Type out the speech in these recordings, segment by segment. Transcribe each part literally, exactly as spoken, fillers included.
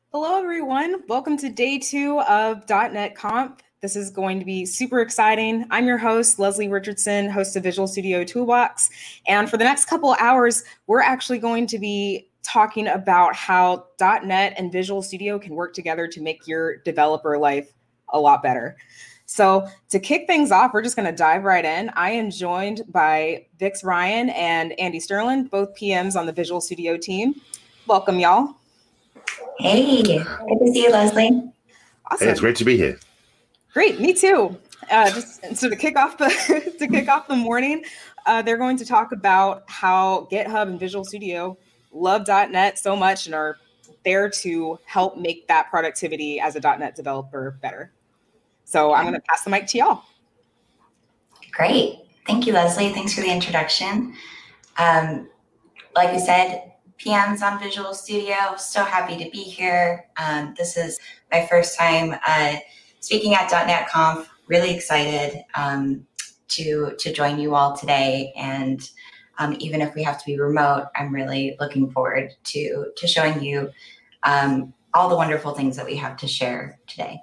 Hello, everyone. Welcome to day two of .dot net Conf. This is going to be super exciting. I'm your host, Leslie Richardson, host of Visual Studio Toolbox. And for the next couple of hours, we're actually going to be talking about how .dot net and Visual Studio can work together to make your developer life a lot better. So to kick things off, we're just going to dive right in. I am joined by Vix Ryan and Andy Sterling, both P Ms on the Visual Studio team. Welcome, y'all. Hey, good to see you, Leslie. Awesome. Hey, it's great to be here. Great, me too. Uh, just so to kick off the to kick off the morning, uh, they're going to talk about how GitHub and Visual Studio love .dot net so much and are there to help make that productivity as a .dot net developer better. So I'm going to pass the mic to y'all. Great, thank you, Leslie. Thanks for the introduction. Um, like you said, P Ms on Visual Studio, so happy to be here. Um, this is my first time uh, speaking at .dot net Conf. Really excited um, to to join you all today. And um, even if we have to be remote, I'm really looking forward to to showing you um, all the wonderful things that we have to share today.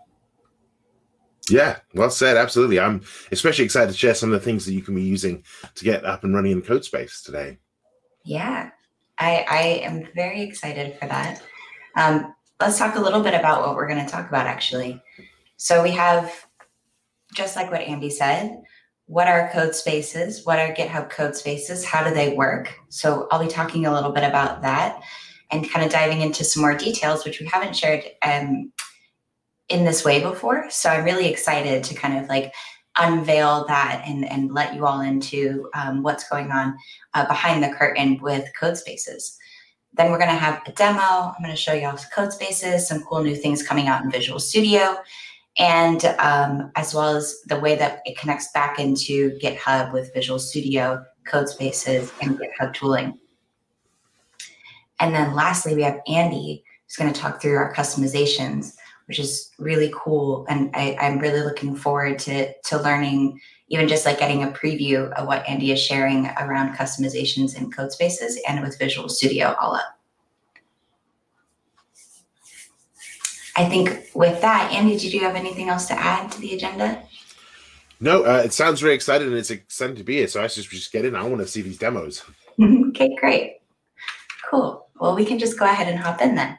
Yeah, well said. Absolutely. I'm especially excited to share some of the things that you can be using to get up and running in CodeSpace today. Yeah. I, I am very excited for that. Um, let's talk a little bit about what we're going to talk about, actually. So we have, just like what Andy said, what are code spaces? What are GitHub code spaces? How do they work? So I'll be talking a little bit about that and kind of diving into some more details, which we haven't shared um, in this way before. So I'm really excited to kind of like unveil that and, and let you all into um, what's going on uh, behind the curtain with code spaces. Then we're going to have a demo. I'm going to show you all code spaces, some cool new things coming out in Visual Studio, and um, as well as the way that it connects back into GitHub with Visual Studio, code spaces, and GitHub tooling. And then lastly, we have Andy who's going to talk through our customizations, which is really cool. And I, I'm really looking forward to, to learning, even just like getting a preview of what Andy is sharing around customizations in code spaces and with Visual Studio all up. I think with that, Andy, did you have anything else to add to the agenda? No, uh, it sounds very exciting and it's exciting to be here. So I should just get in. I want to see these demos. Okay, great. Cool. Well, we can just go ahead and hop in then.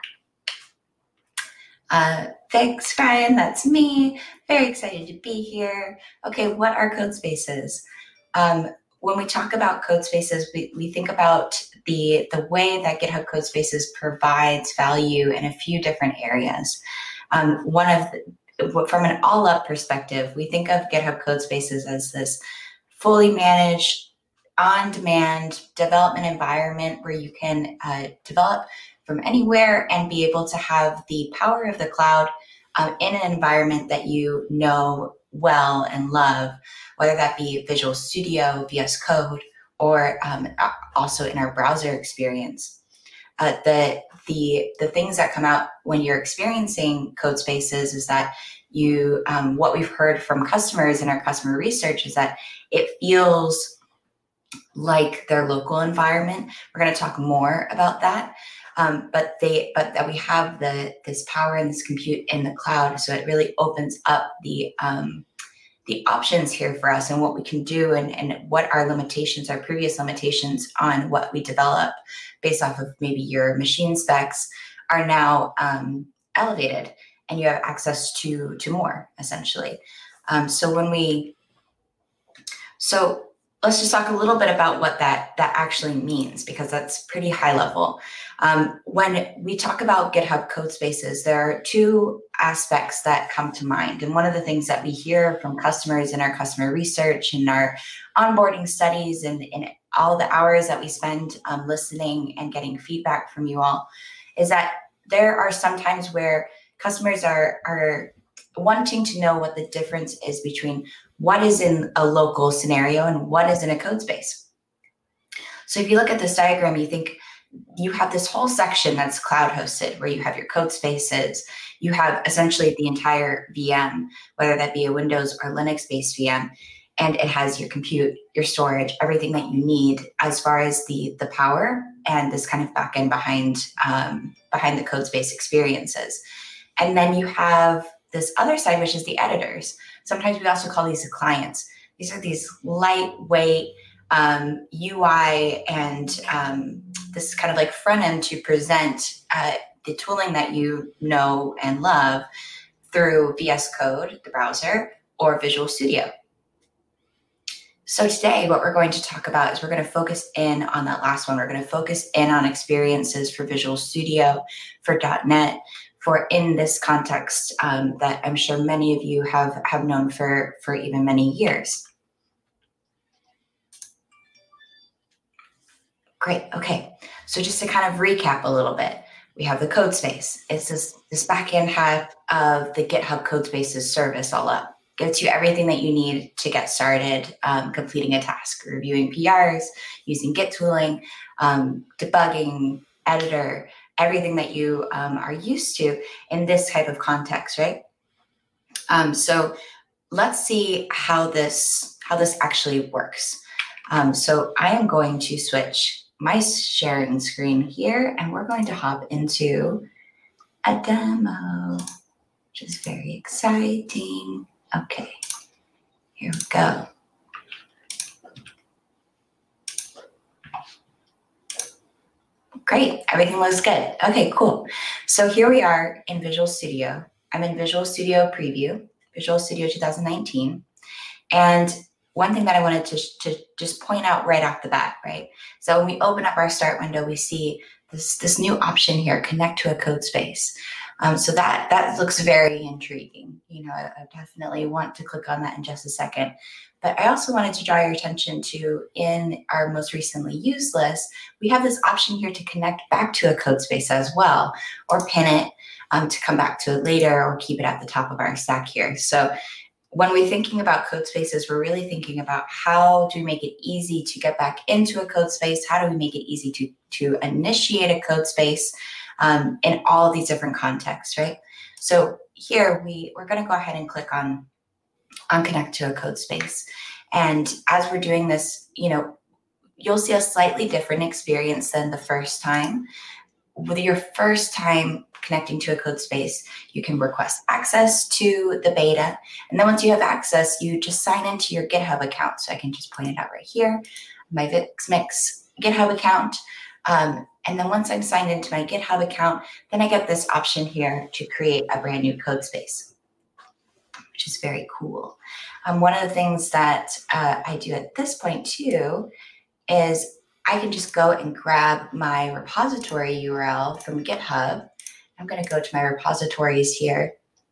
Uh, thanks, Ryan. That's me. Very excited to be here. Okay, what are code spaces? Um, when we talk about code spaces, we, we think about the, the way that GitHub Code Spaces provides value in a few different areas. Um, one of the, from an all-up perspective, we think of GitHub Code Spaces as this fully managed, on-demand development environment where you can uh, develop from anywhere and be able to have the power of the cloud um, in an environment that you know well and love, whether that be Visual Studio, V S Code, or um, also in our browser experience. Uh, the, the, the things that come out when you're experiencing code spaces is that you, um, what we've heard from customers in our customer research is that it feels like their local environment. We're going to talk more about that. Um, but they, but that we have the this power and this compute in the cloud, so it really opens up the um, the options here for us and what we can do and, and what our limitations, our previous limitations on what we develop based off of maybe your machine specs are now um, elevated, and you have access to to more essentially. Um, so when we so. Let's just talk a little bit about what that, that actually means, because that's pretty high level. Um, when we talk about GitHub code spaces, there are two aspects that come to mind. And one of the things that we hear from customers in our customer research and our onboarding studies and in all the hours that we spend um, listening and getting feedback from you all is that there are some times where customers are, are wanting to know what the difference is between what is in a local scenario and what is in a code space. So if you look at this diagram, you think you have this whole section that's cloud hosted where you have your code spaces. You have essentially the entire V M, whether that be a Windows or Linux-based V M, and it has your compute, your storage, everything that you need as far as the, the power and this kind of backend behind um, behind the CodeSpace experiences. And then you have this other side, which is the editors. Sometimes we also call these the clients. These are these lightweight um, U I and um, this kind of like front end to present uh, the tooling that you know and love through V S Code, the browser, or Visual Studio. So today, what we're going to talk about is we're going to focus in on that last one. We're going to focus in on experiences for Visual Studio, for .NET, for in this context um, that I'm sure many of you have, have known for, for even many years. Great, okay. So just to kind of recap a little bit, we have the CodeSpace. It's this, this backend hub of the GitHub CodeSpaces service all up. Gives you everything that you need to get started um, completing a task, reviewing P Rs, using Git tooling, um, debugging, editor, everything that you um, are used to in this type of context, right? Um, so let's see how this, how this actually works. Um, so I am going to switch my sharing screen here, and we're going to hop into a demo, which is very exciting. Okay, here we go. Great, everything looks good. Okay, cool. So here we are in Visual Studio. I'm in Visual Studio Preview, Visual Studio two thousand nineteen. And one thing that I wanted to, to just point out right off the bat, right? So when we open up our start window, we see this, this new option here, connect to a CodeSpace. Um, so that, that looks very intriguing. You know, I, I definitely want to click on that in just a second. But I also wanted to draw your attention to, in our most recently used list, we have this option here to connect back to a CodeSpace as well, or pin it um, to come back to it later, or keep it at the top of our stack here. So when we're thinking about CodeSpaces, we're really thinking about how do we make it easy to get back into a CodeSpace? How do we make it easy to, to initiate a CodeSpace um, in all of these different contexts, right? So here we, we're going to go ahead and click on, on Connect to a CodeSpace. And as we're doing this, you know, you'll see a slightly different experience than the first time. With your first time connecting to a CodeSpace, you can request access to the beta. And then once you have access, you just sign into your GitHub account. So I can just point it out right here, my VixMix GitHub account. Um, and then once I'm signed into my GitHub account, then I get this option here to create a brand new CodeSpace, which is very cool. Um, one of the things that uh, I do at this point too is I can just go and grab my repository U R L from GitHub. I'm going to go to my repositories here,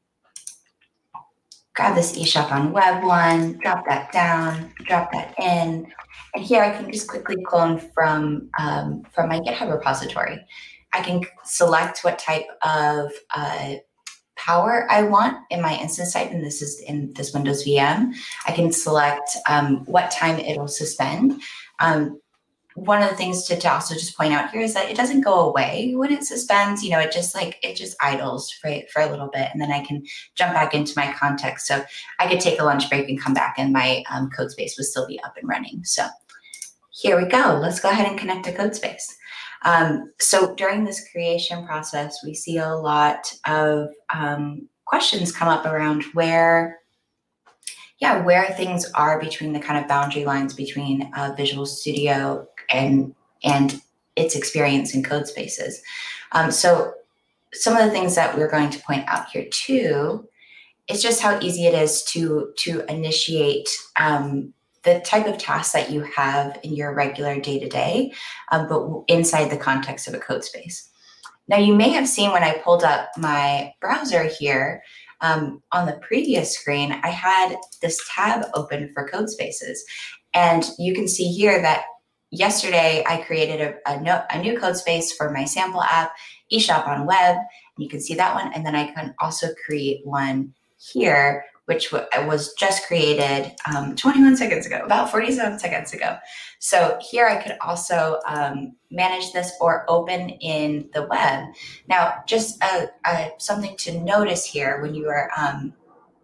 grab this eShop on Web one, drop that down, drop that in, and here I can just quickly clone from, um, from my GitHub repository. I can select what type of uh, power I want in my instance type, and this is in this Windows V M. I can select um, what time it'll suspend. Um, One of the things to, to also just point out here is that it doesn't go away when it suspends. You know, it just like, it just idles for, for a little bit, and then I can jump back into my context. So I could take a lunch break and come back, and my um, CodeSpace would still be up and running. So here we go. Let's go ahead and connect to CodeSpace. Um, so during this creation process, we see a lot of um, questions come up around where yeah, where things are between the kind of boundary lines between uh, Visual Studio and and its experience in CodeSpaces. Um, so some of the things that we're going to point out here too is just how easy it is to to initiate um, the type of tasks that you have in your regular day-to-day, um, but inside the context of a CodeSpace. Now, you may have seen when I pulled up my browser here, Um, on the previous screen, I had this tab open for CodeSpaces. And you can see here that yesterday I created a, a, no, a new CodeSpace for my sample app, eShop on Web. And you can see that one. And then I can also create one here, which w- was just created um, twenty-one seconds ago, about forty-seven seconds ago. So here I could also um, manage this or open in the web. Now, just uh, uh, something to notice here when you are um,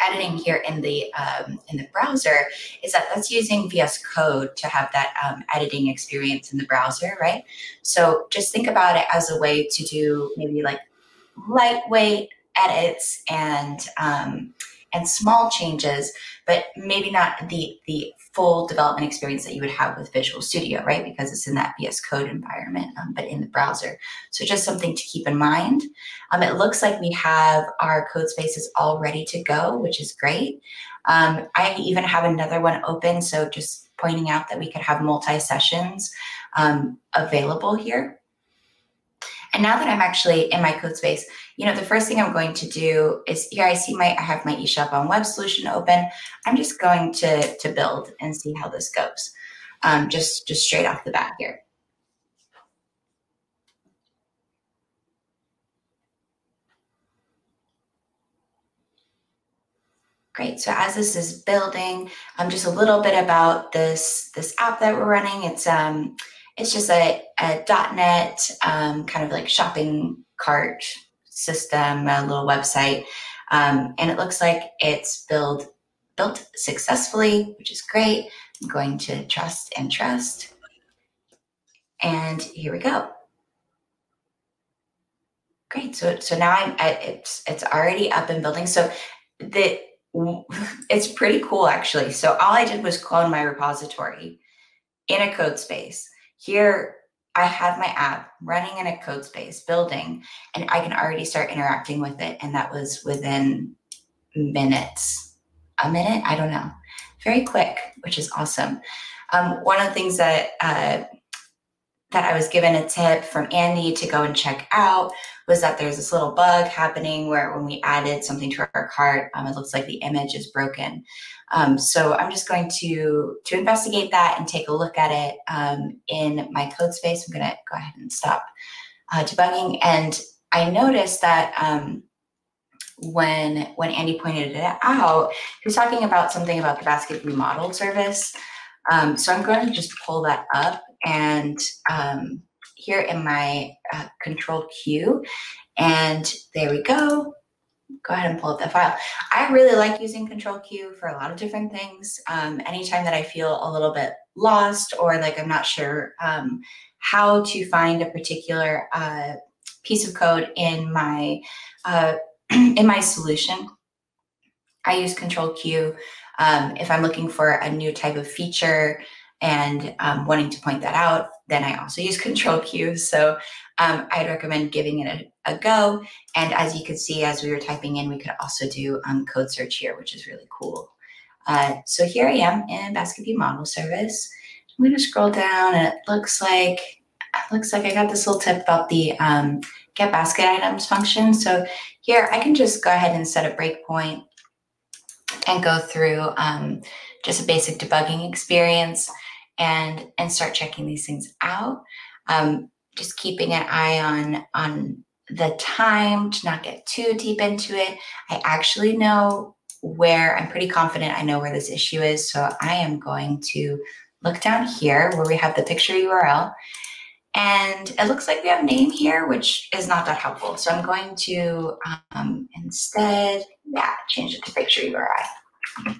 editing here in the um, in the browser is that that's using V S Code to have that um, editing experience in the browser, right? So just think about it as a way to do maybe like lightweight edits and um, and small changes, but maybe not the the full development experience that you would have with Visual Studio, right? Because it's in that V S Code environment, um, but in the browser. So just something to keep in mind. Um, it looks like we have our code spaces all ready to go, which is great. Um, I even have another one open, so just pointing out that we could have multi-sessions um, available here. And now that I'm actually in my code space, you know, the first thing I'm going to do is here I see my, I have my eShop on Web Solution open. I'm just going to, to build and see how this goes. Um, just, just straight off the bat here. Great, so as this is building, um, just a little bit about this, this app that we're running. It's, um, it's just a, a .NET um, kind of like shopping cart system, a little website. Um, and it looks like it's build, built successfully, which is great. I'm going to trust and trust. And here we go. Great, so, so now I'm, I, it's, it's already up and building. So the, it's pretty cool actually. So all I did was clone my repository in a code space. Here I have my app running in a code space, building, and I can already start interacting with it. And that was within minutes, a minute, I don't know, very quick, which is awesome. Um, one of the things that, uh, that I was given a tip from Andy to go and check out was that there's this little bug happening where when we added something to our cart, um, it looks like the image is broken. Um, so I'm just going to, to investigate that and take a look at it um, in my code space. I'm gonna go ahead and stop uh, debugging. And I noticed that um, when, when Andy pointed it out, he was talking about something about the basket view model service. Um, so I'm going to just pull that up and um, here in my uh, control Q, and there we go. Go ahead and pull up that file. I really like using control Q for a lot of different things. Um, anytime that I feel a little bit lost or like I'm not sure um, how to find a particular uh, piece of code in my uh, in my solution, I use control Q. Um, if I'm looking for a new type of feature and um, wanting to point that out, then I also use control Q. So um, I'd recommend giving it a, a go. And as you could see, as we were typing in, we could also do um, code search here, which is really cool. Uh, so here I am in Basket View Model Service. I'm going to scroll down, and it looks like it looks like I got this little tip about the um, get basket items function. So here I can just go ahead and set a breakpoint and go through um, just a basic debugging experience and, and start checking these things out. Um, just keeping an eye on, on the time to not get too deep into it. I actually know where, I'm pretty confident I know where this issue is. So I am going to look down here where we have the picture U R L. And it looks like we have name here, which is not that helpful. So I'm going to um, instead, yeah, change it to picture U R I.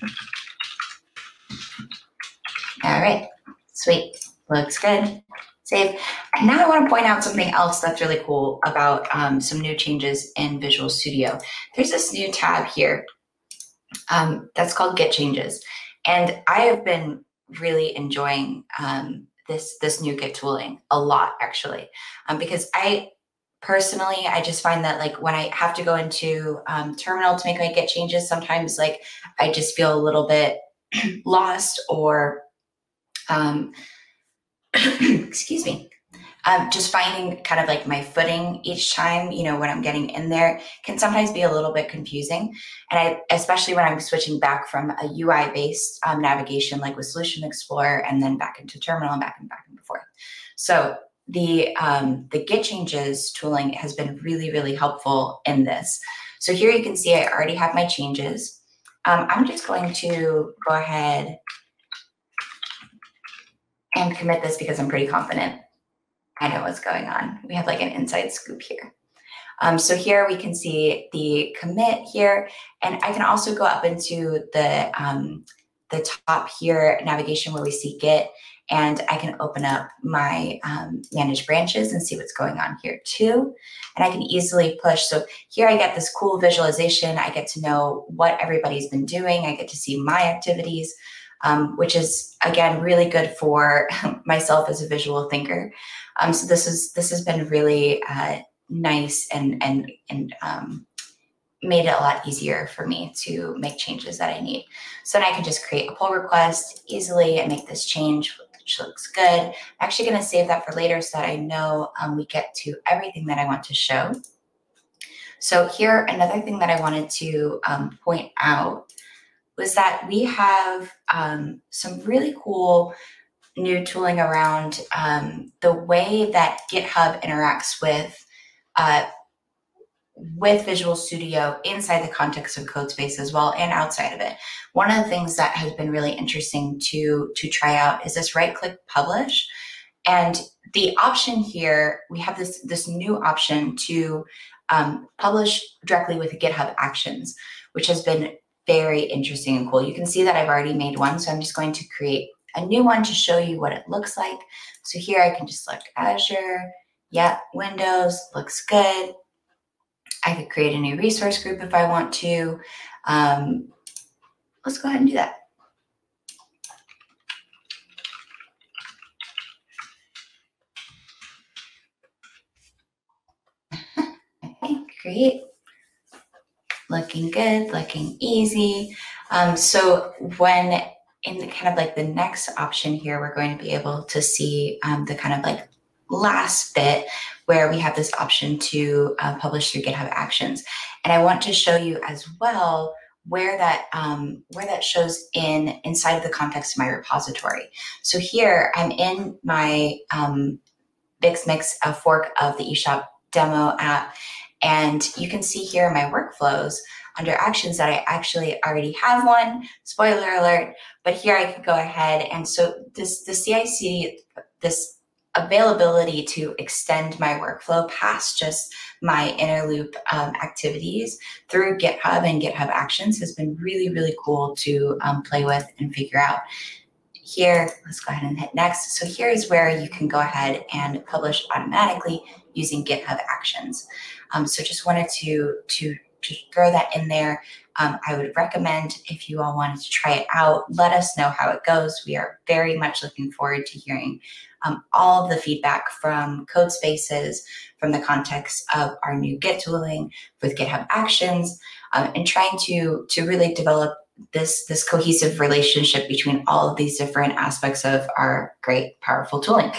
All right, sweet, looks good. Save. And now I want to point out something else that's really cool about um, some new changes in Visual Studio. There's this new tab here um, that's called Get Changes. And I have been really enjoying um, this this new Git tooling a lot, actually, um, because I personally, I just find that like when I have to go into um, Terminal to make my Git changes, sometimes like I just feel a little bit lost or, um, excuse me, um, just finding kind of like my footing each time, you know, when I'm getting in there can sometimes be a little bit confusing. And I, especially when I'm switching back from a U I based um, navigation, like with Solution Explorer, and then back into Terminal and back and back and forth. So the, um, the Git Changes tooling has been really, really helpful in this. So here you can see I already have my changes. Um, I'm just going to go ahead and commit this because I'm pretty confident I know what's going on. We have like an inside scoop here. Um, so here we can see the commit here, and I can also go up into the, um, the top here, navigation, where we see Git, and I can open up my um, manage branches and see what's going on here too. And I can easily push. So here I get this cool visualization. I get to know what everybody's been doing. I get to see my activities, um, which is, again, really good for myself as a visual thinker. Um, so this is this has been really uh, nice and and and um, made it a lot easier for me to make changes that I need. So then I can just create a pull request easily and make this change, which looks good. I'm actually going to save that for later so that I know um, we get to everything that I want to show. So here, another thing that I wanted to um, point out was that we have um, some really cool new tooling around um, the way that GitHub interacts with uh, with Visual Studio inside the context of CodeSpace as well and outside of it. One of the things that has been really interesting to, to try out is this right-click publish. And the option here, we have this, this new option to um, publish directly with GitHub Actions, which has been very interesting and cool. You can see that I've already made one, so I'm just going to create a new one to show you what it looks like. So here I can just select Azure, yeah, Windows, looks good. I could create a new resource group if I want to. Um, let's go ahead and do that. Okay, great. Looking good, looking easy. Um, so when in the kind of like the next option here, we're going to be able to see um, the kind of like last bit where we have this option to uh, publish through GitHub Actions. And I want to show you as well where that um, where that shows in inside of the context of my repository. So here I'm in my um, Bixmix uh, fork of the eShop demo app. And you can see here in my workflows under actions that I actually already have one, spoiler alert, but here I could go ahead. And so this the C I C, this availability to extend my workflow past just my inner loop um, activities through GitHub and GitHub Actions has been really, really cool to um, play with and figure out. Here, let's go ahead and hit next. So here is where you can go ahead and publish automatically using GitHub Actions. Um, so just wanted to, to, to throw that in there. Um, I would recommend if you all wanted to try it out, let us know how it goes. We are very much looking forward to hearing um, all of the feedback from CodeSpaces, from the context of our new Git tooling with GitHub Actions, um, and trying to, to really develop this, this cohesive relationship between all of these different aspects of our great, powerful tooling.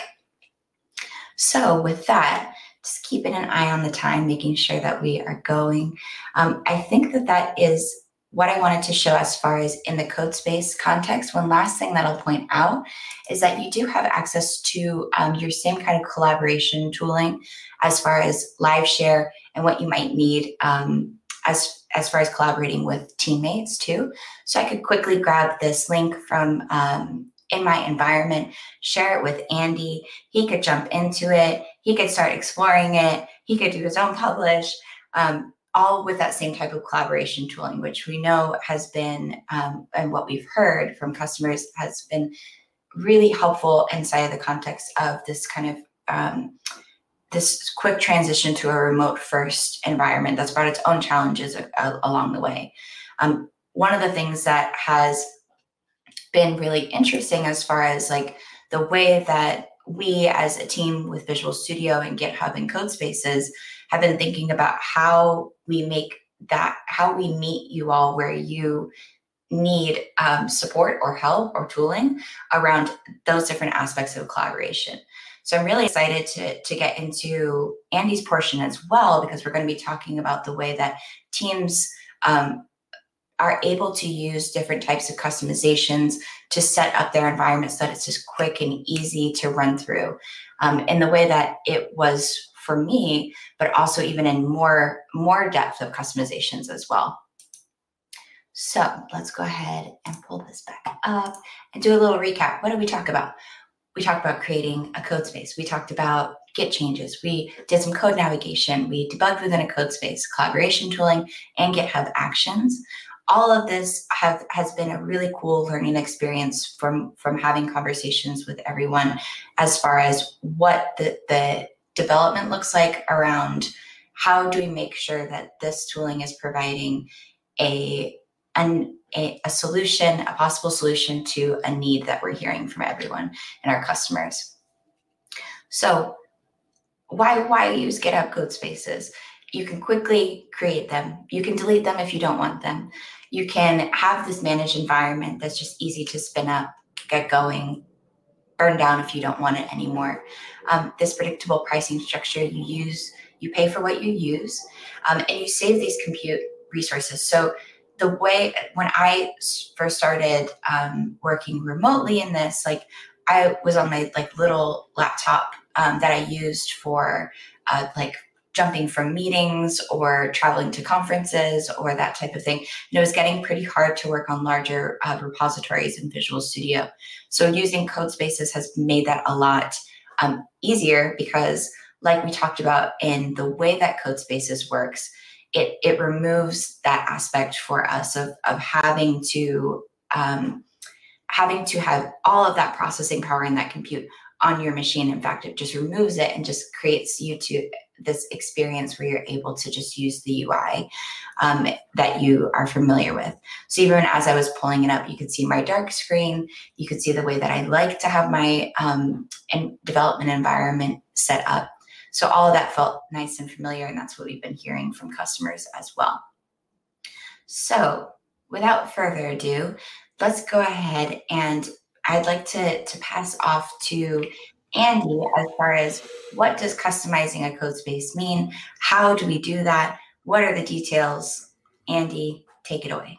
So with that, just keeping an eye on the time, making sure that we are going. Um, I think that that is what I wanted to show as far as in the CodeSpace context. One last thing that I'll point out is that you do have access to um, your same kind of collaboration tooling as far as live share and what you might need um, as, as far as collaborating with teammates too. So I could quickly grab this link from um, in my environment, share it with Andy. He could jump into it. He could start exploring it. He could do his own publish, um, all with that same type of collaboration tooling, which we know has been, um, and what we've heard from customers has been really helpful inside of the context of this kind of, um, this quick transition to a remote first environment that's brought its own challenges uh, along the way. Um, one of the things that has been really interesting as far as like the way that we as a team with Visual Studio and GitHub and CodeSpaces have been thinking about how we make that, how we meet you all where you need um, support or help or tooling around those different aspects of collaboration. So I'm really excited to, to get into Andy's portion as well, because we're going to be talking about the way that teams um, are able to use different types of customizations to set up their environment so that it's just quick and easy to run through um, in the way that it was for me, but also even in more, more depth of customizations as well. So let's go ahead and pull this back up and do a little recap. What did we talk about? we talked about creating a code space. We talked about Git changes. We did some code navigation. We debugged within a code space, collaboration tooling, and GitHub Actions. All of this have, has been a really cool learning experience from, from having conversations with everyone as far as what the, the development looks like around how do we make sure that this tooling is providing a, an, a, a solution, a possible solution to a need that we're hearing from everyone and our customers. So why, why use GitHub Codespaces? You can quickly create them. You can delete them if you don't want them. You can have this managed environment that's just easy to spin up, get going, burn down if you don't want it anymore. Um, this predictable pricing structure, you use, you pay for what you use, um, and you save these compute resources. So the way, when I first started um, working remotely in this, like I was on my like little laptop um, that I used for uh, like jumping from meetings or traveling to conferences or that type of thing. And it was getting pretty hard to work on larger uh, repositories in Visual Studio. So using Codespaces has made that a lot um, easier because, like we talked about in the way that Codespaces works, it, it removes that aspect for us of, of having to um, having to have all of that processing power and that compute on your machine. In fact, it just removes it and just creates you to this experience where you're able to just use the U I um, that you are familiar with. So even as I was pulling it up, you could see my dark screen. You could see the way that I like to have my um, and development environment set up. So all of that felt nice and familiar, and that's what we've been hearing from customers as well. So without further ado, let's go ahead, and I'd like to, to pass off to Andy as far as what does customizing a code space mean? How do we do that? What are the details? Andy, take it away.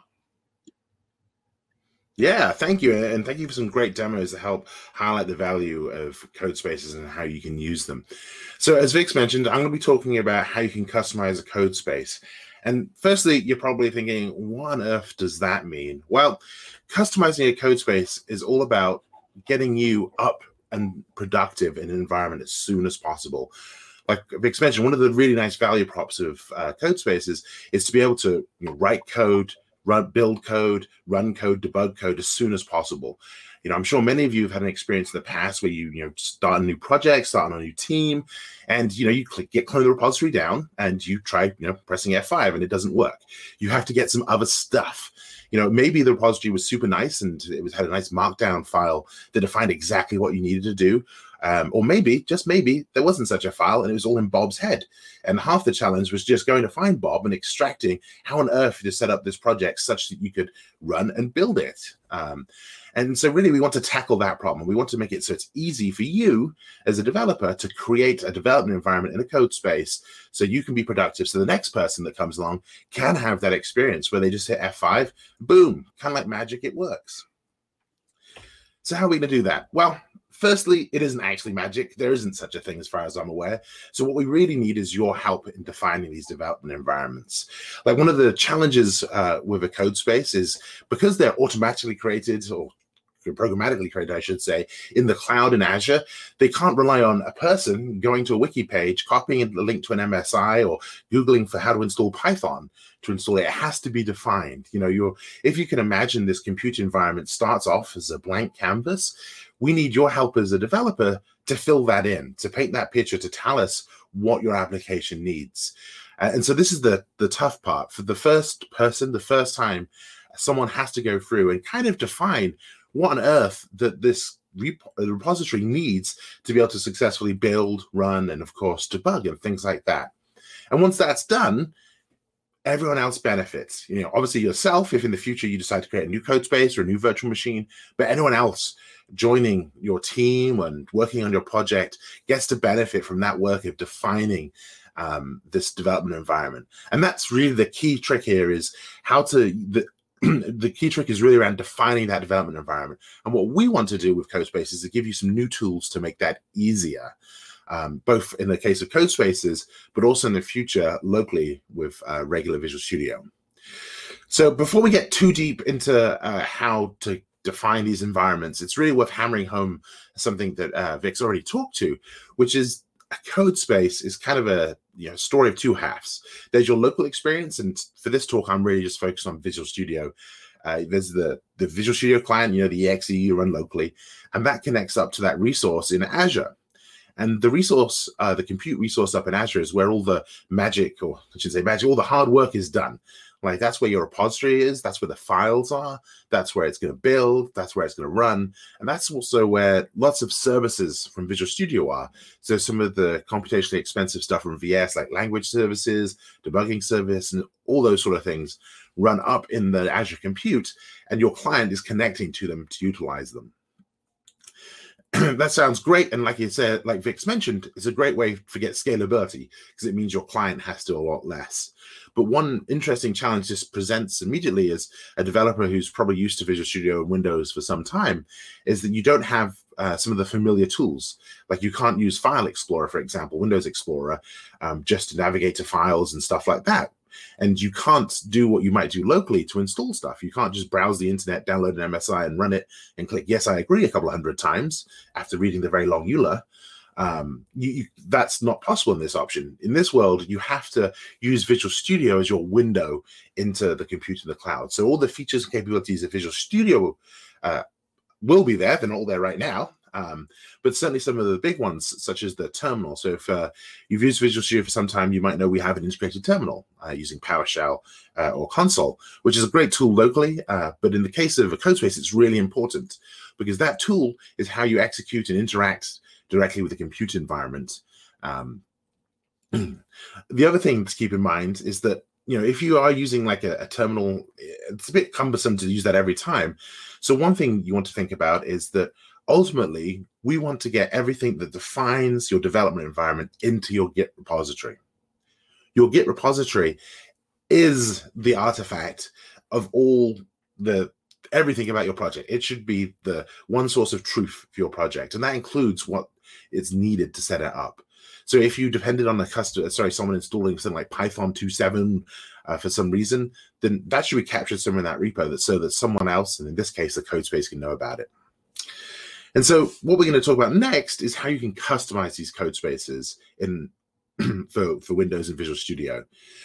Yeah, thank you. And thank you for some great demos that help highlight the value of code spaces and how you can use them. So as Vix mentioned, I'm going to be talking about how you can customize a code space. And firstly, you're probably thinking, what on earth does that mean? Well, customizing a code space is all about getting you up and productive in an environment as soon as possible. Like Vix mentioned, one of the really nice value props of uh, code spaces is to be able to you know, write code, run, build code, run code, debug code as soon as possible. You know, I'm sure many of you have had an experience in the past where you, you know, start a new project, start on a new team, and, you know, you click, get clone the repository down and you try, you know, pressing F five and it doesn't work. You have to get some other stuff. You know, maybe the repository was super nice and it was had a nice markdown file that defined exactly what you needed to do. Um, or maybe, just maybe, there wasn't such a file and it was all in Bob's head. And half the challenge was just going to find Bob and extracting how on earth to set up this project such that you could run and build it. Um, and so really we want to tackle that problem. We want to make it so it's easy for you as a developer to create a development environment in a code space so you can be productive. So the next person that comes along can have that experience where they just hit F five, boom, kind of like magic, it works. So how are we going to do that? Well, firstly, it isn't actually magic. There isn't such a thing as far as I'm aware. So what we really need is your help in defining these development environments. Like one of the challenges uh, with a code space is because they're automatically created or programmatically created, I should say, in the cloud in Azure, they can't rely on a person going to a wiki page, copying a link to an M S I or Googling for how to install Python to install it. It has to be defined. You know, you're, if you can imagine this compute environment starts off as a blank canvas, we need your help as a developer to fill that in, to paint that picture, to tell us what your application needs. Uh, and so this is the, the tough part. For the first person, the first time, someone has to go through and kind of define what on earth that this rep repository needs to be able to successfully build, run, and of course debug and things like that. And once that's done, everyone else benefits. You know, obviously yourself, if in the future you decide to create a new code space or a new virtual machine, but anyone else joining your team and working on your project gets to benefit from that work of defining um, this development environment. And that's really the key trick here, is how to, the, the key trick is really around defining that development environment. And what we want to do with CodeSpaces is to give you some new tools to make that easier, um, both in the case of CodeSpaces, but also in the future locally with uh, regular Visual Studio. So before we get too deep into uh, how to define these environments, it's really worth hammering home something that uh, Vic's already talked to, which is a code space is kind of a you know story of two halves. There's your local experience, and for this talk, I'm really just focused on Visual Studio. Uh, there's the, the Visual Studio client, you know, the E X E you run locally, and that connects up to that resource in Azure. And the resource, uh, the compute resource up in Azure is where all the magic, or I should say magic, all the hard work is done. Like that's where your repository is, that's where the files are, that's where it's going to build, that's where it's going to run. And that's also where lots of services from Visual Studio are. So some of the computationally expensive stuff from V S, like language services, debugging service, and all those sort of things run up in the Azure compute, and your client is connecting to them to utilize them. That sounds great. And like you said, like Vic's mentioned, it's a great way to get scalability because it means your client has to do a lot less. But one interesting challenge this presents immediately as a developer who's probably used to Visual Studio and Windows for some time is that you don't have uh, some of the familiar tools. Like you can't use File Explorer, for example, Windows Explorer, um, just to navigate to files and stuff like that. And you can't do what you might do locally to install stuff. You can't just browse the internet, download an M S I and run it and click, yes, I agree a couple of hundred times after reading the very long E U L A. Um, you, you, that's not possible in this option. In this world, you have to use Visual Studio as your window into the compute in the cloud. So all the features and capabilities of Visual Studio uh, will be there. They're not all there right now. Um, but certainly some of the big ones, such as the terminal. So if uh, you've used Visual Studio for some time, you might know we have an integrated terminal uh, using PowerShell uh, or Console, which is a great tool locally. Uh, but in the case of a CodeSpace, it's really important because that tool is how you execute and interact directly with the compute environment. Um, the other thing to keep in mind is that, you know, if you are using like a, a terminal, it's a bit cumbersome to use that every time. So one thing you want to think about is that ultimately, we want to get everything that defines your development environment into your Git repository. Your Git repository is the artifact of all the everything about your project. It should be the one source of truth for your project, and that includes what is needed to set it up. So if you depended on a customer, sorry, someone installing something like Python two point seven uh, for some reason, then that should be captured somewhere in that repo that so that someone else, and in this case, the CodeSpace, can know about it. And so what we're going to talk about next is how you can customize these code spaces in for, for Windows and Visual Studio.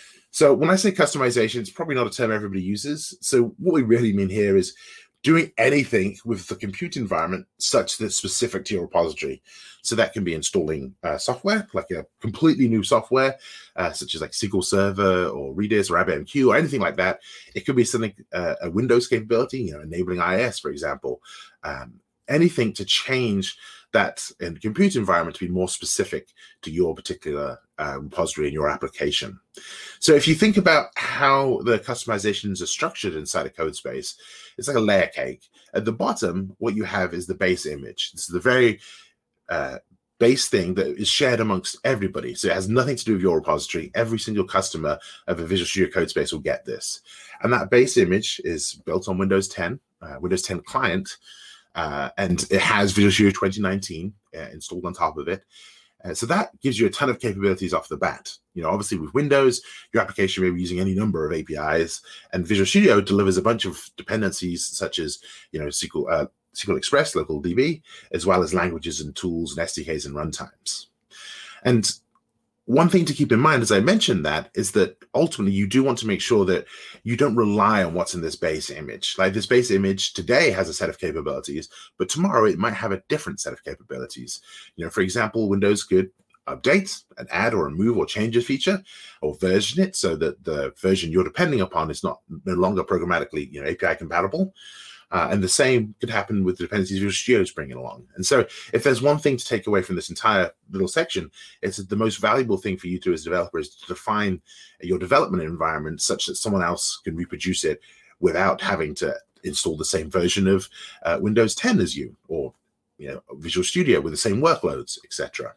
So when I say customization, it's probably not a term everybody uses. So what we really mean here is doing anything with the compute environment such that it's specific to your repository. So that can be installing uh, software, like a completely new software, uh, such as like S Q L Server or Redis or RabbitMQ or anything like that. It could be something, uh, a Windows capability, you know, enabling I I S, for example. Um, anything to change that in compute environment to be more specific to your particular uh, repository and your application. So if you think about how the customizations are structured inside a code space, it's like a layer cake. At the bottom, what you have is the base image. This is the very uh, base thing that is shared amongst everybody. So it has nothing to do with your repository. Every single customer of a Visual Studio code space will get this. And that base image is built on Windows ten, uh, Windows ten client, Uh, and it has Visual Studio twenty nineteen uh, installed on top of it. Uh, so that gives you a ton of capabilities off the bat. You know, obviously with Windows, your application may be using any number of A P Is, and Visual Studio delivers a bunch of dependencies such as, you know, S Q L, uh, S Q L Express, local D B, as well as languages and tools and S D Ks and runtimes. And one thing to keep in mind, as I mentioned that, is that ultimately you do want to make sure that you don't rely on what's in this base image. Like this base image today has a set of capabilities, but tomorrow it might have a different set of capabilities. You know, for example, Windows could update and add or remove or change a feature or version it so that the version you're depending upon is not no longer programmatically, you know, A P I compatible. Uh, and the same could happen with the dependencies Visual Studio is bringing along. And so if there's one thing to take away from this entire little section, it's that the most valuable thing for you to as a developer is to define your development environment such that someone else can reproduce it without having to install the same version of uh, Windows ten as you, or you know, Visual Studio with the same workloads, et cetera.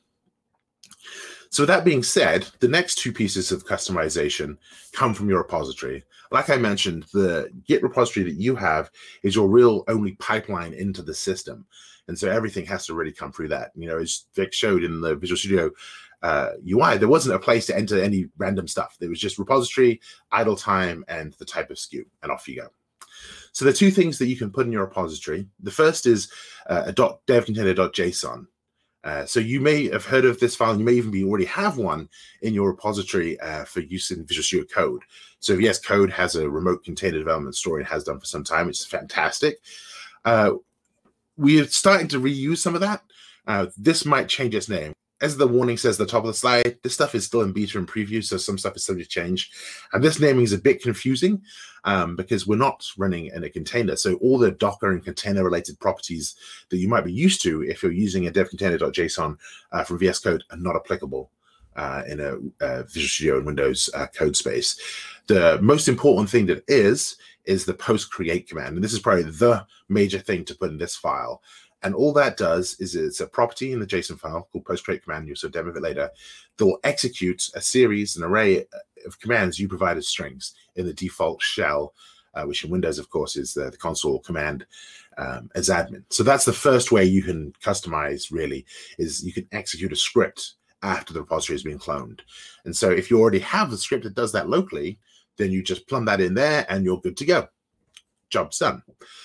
So with that being said, the next two pieces of customization come from your repository. Like I mentioned, the Git repository that you have is your real only pipeline into the system. And so everything has to really come through that. You know, as Vic showed in the Visual Studio uh, U I, there wasn't a place to enter any random stuff. There was just repository, idle time, and the type of S K U, and off you go. So there are two things that you can put in your repository. The first is uh, a .devcontainer.json. Uh, so you may have heard of this file. You may even be already have one in your repository uh, for use in Visual Studio Code. So V S Code has a remote container development story and has done for some time, which is fantastic. Uh, we are starting to reuse some of that. Uh, this might change its name. As the warning says at the top of the slide, this stuff is still in beta and preview, so some stuff is subject to change. And this naming is a bit confusing um, because we're not running in a container. So all the Docker and container-related properties that you might be used to if you're using a devcontainer.json uh, from V S Code are not applicable uh, in a uh, Visual Studio and Windows uh, code space. The most important thing that is, is the post create command. And this is probably the major thing to put in this file. And all that does is it's a property in the JSON file called post create command. You'll see a demo of it later. That will execute a series, an array of commands you provide as strings in the default shell, uh, which in Windows, of course, is the, the console command um, as admin. So that's the first way you can customize, really, is you can execute a script after the repository has been cloned. And so if you already have the script that does that locally, then you just plumb that in there and you're good to go. Job's done.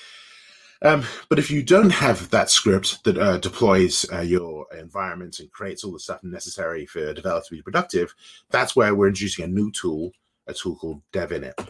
Um, but if you don't have that script that uh, deploys uh, your environment and creates all the stuff necessary for a developer to be productive, that's where we're introducing a new tool, a tool called DevInit.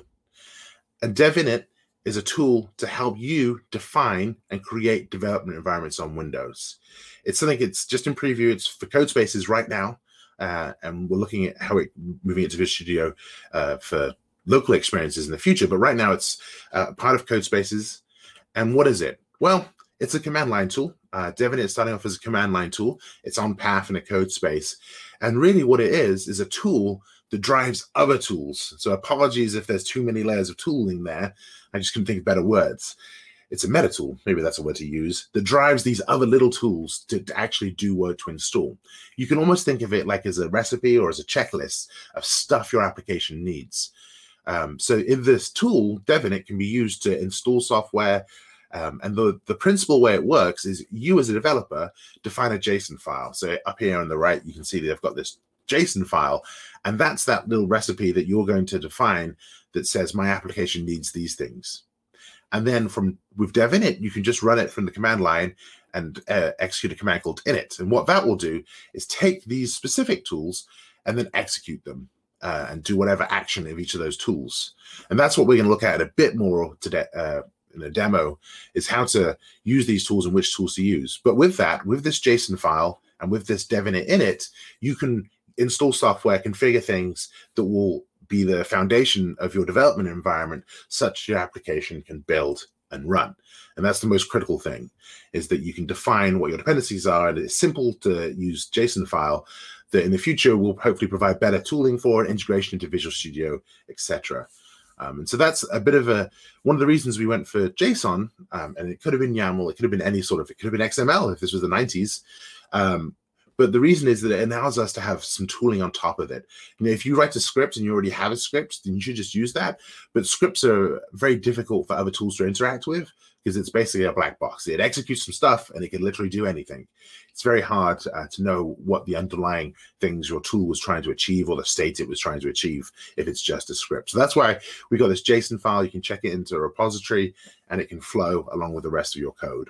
And DevInit is a tool to help you define and create development environments on Windows. It's something it's just in preview. It's for code spaces right now. Uh, and we're looking at how it moving it to Visual Studio uh, for local experiences in the future. But right now it's uh, part of code spaces. And what is it? Well, it's a command line tool. Uh, DevInit is starting off as a command line tool. It's on path in a code space. And really what it is, is a tool that drives other tools. So apologies if there's too many layers of tooling there. I just couldn't think of better words. It's a meta tool, maybe that's a word to use, that drives these other little tools to, to actually do work to install. You can almost think of it like as a recipe or as a checklist of stuff your application needs. Um, so in this tool, DevInit can be used to install software. Um, and the, the principal way it works is you as a developer define a JSON file. So up here on the right, you can see they've got this JSON file. And that's that little recipe that you're going to define that says my application needs these things. And then from with DevInit, you can just run it from the command line and uh, execute a command called init. And what that will do is take these specific tools and then execute them. Uh, and do whatever action of each of those tools. And that's what we're going to look at a bit more today uh, in a demo, is how to use these tools and which tools to use. But with that, with this JSON file and with this DevInit in it, you can install software, configure things that will be the foundation of your development environment, such your application can build and run. And that's the most critical thing, is that you can define what your dependencies are, and it's simple to use JSON file that in the future will hopefully provide better tooling for integration into Visual Studio, et cetera. Um, and so that's a bit of a, one of the reasons we went for JSON, um, and it could have been YAML, it could have been any sort of, it could have been X M L if this was the nineties. Um, but the reason is that it allows us to have some tooling on top of it. You know, if you write a script and you already have a script, then you should just use that. But scripts are very difficult for other tools to interact with, because it's basically a black box. It executes some stuff and it can literally do anything. It's very hard uh, to know what the underlying things your tool was trying to achieve or the state it was trying to achieve if it's just a script. So that's why we got this JSON file. You can check it into a repository and it can flow along with the rest of your code.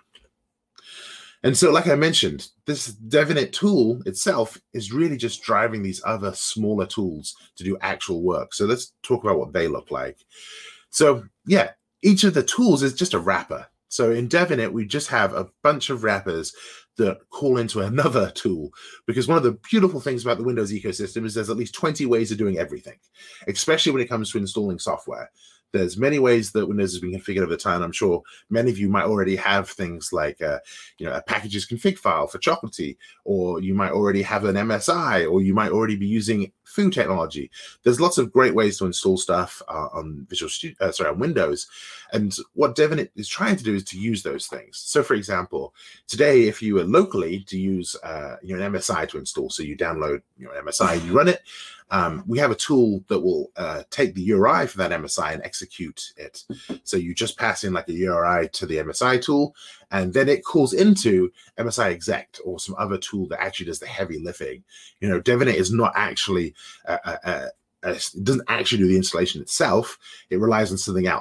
And so, like I mentioned, this DevInit tool itself is really just driving these other smaller tools to do actual work. So let's talk about what they look like. So yeah, each of the tools is just a wrapper. So in DevInit, we just have a bunch of wrappers that call into another tool, because one of the beautiful things about the Windows ecosystem is there's at least twenty ways of doing everything, especially when it comes to installing software. There's many ways that Windows has been configured over time. I'm sure many of you might already have things like, uh, you know, a packages config file for Chocolatey, or you might already have an M S I, or you might already be using Foo technology. There's lots of great ways to install stuff uh, on Visual Studio, uh, sorry, on Windows. And what DevInit is trying to do is to use those things. So, for example, today, if you were locally to use uh, you know, an M S I to install, so you download your M S I, you run it. Um, we have a tool that will uh, take the U R I for that M S I and execute it. So you just pass in like a U R I to the M S I tool, and then it calls into M S I exec or some other tool that actually does the heavy lifting. You know, DevInit is not actually, uh, uh, uh, it doesn't actually do the installation itself. It relies on something else.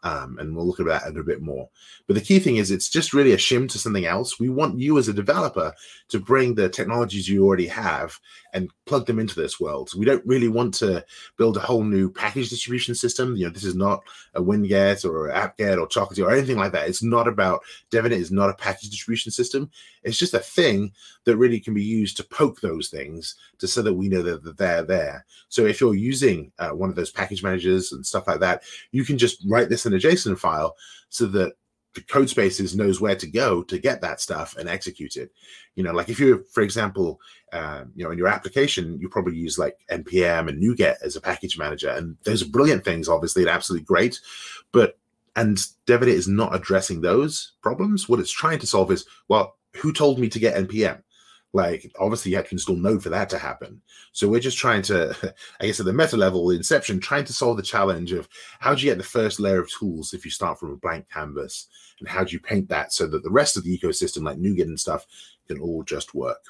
Um, and we'll look at that a little bit more. But the key thing is it's just really a shim to something else. We want you as a developer to bring the technologies you already have and plug them into this world. So we don't really want to build a whole new package distribution system. You know, this is not a Winget or apt-get or Chocolatey or anything like that. It's not about, Devinit is not a package distribution system. It's just a thing that really can be used to poke those things to so that we know that, that they're there. So if you're using uh, one of those package managers and stuff like that, you can just write this in a JSON file so that the code spaces knows where to go to get that stuff and execute it. You know, like if you, for example, uh, you know, in your application, you probably use like N P M and NuGet as a package manager. And those are brilliant things, obviously, and absolutely great. But, and Devinit is not addressing those problems. What it's trying to solve is, well, who told me to get N P M? Like, obviously, you have to install Node for that to happen. So we're just trying to, I guess at the meta level, Inception, trying to solve the challenge of how do you get the first layer of tools if you start from a blank canvas? And how do you paint that so that the rest of the ecosystem, like NuGet and stuff, can all just work?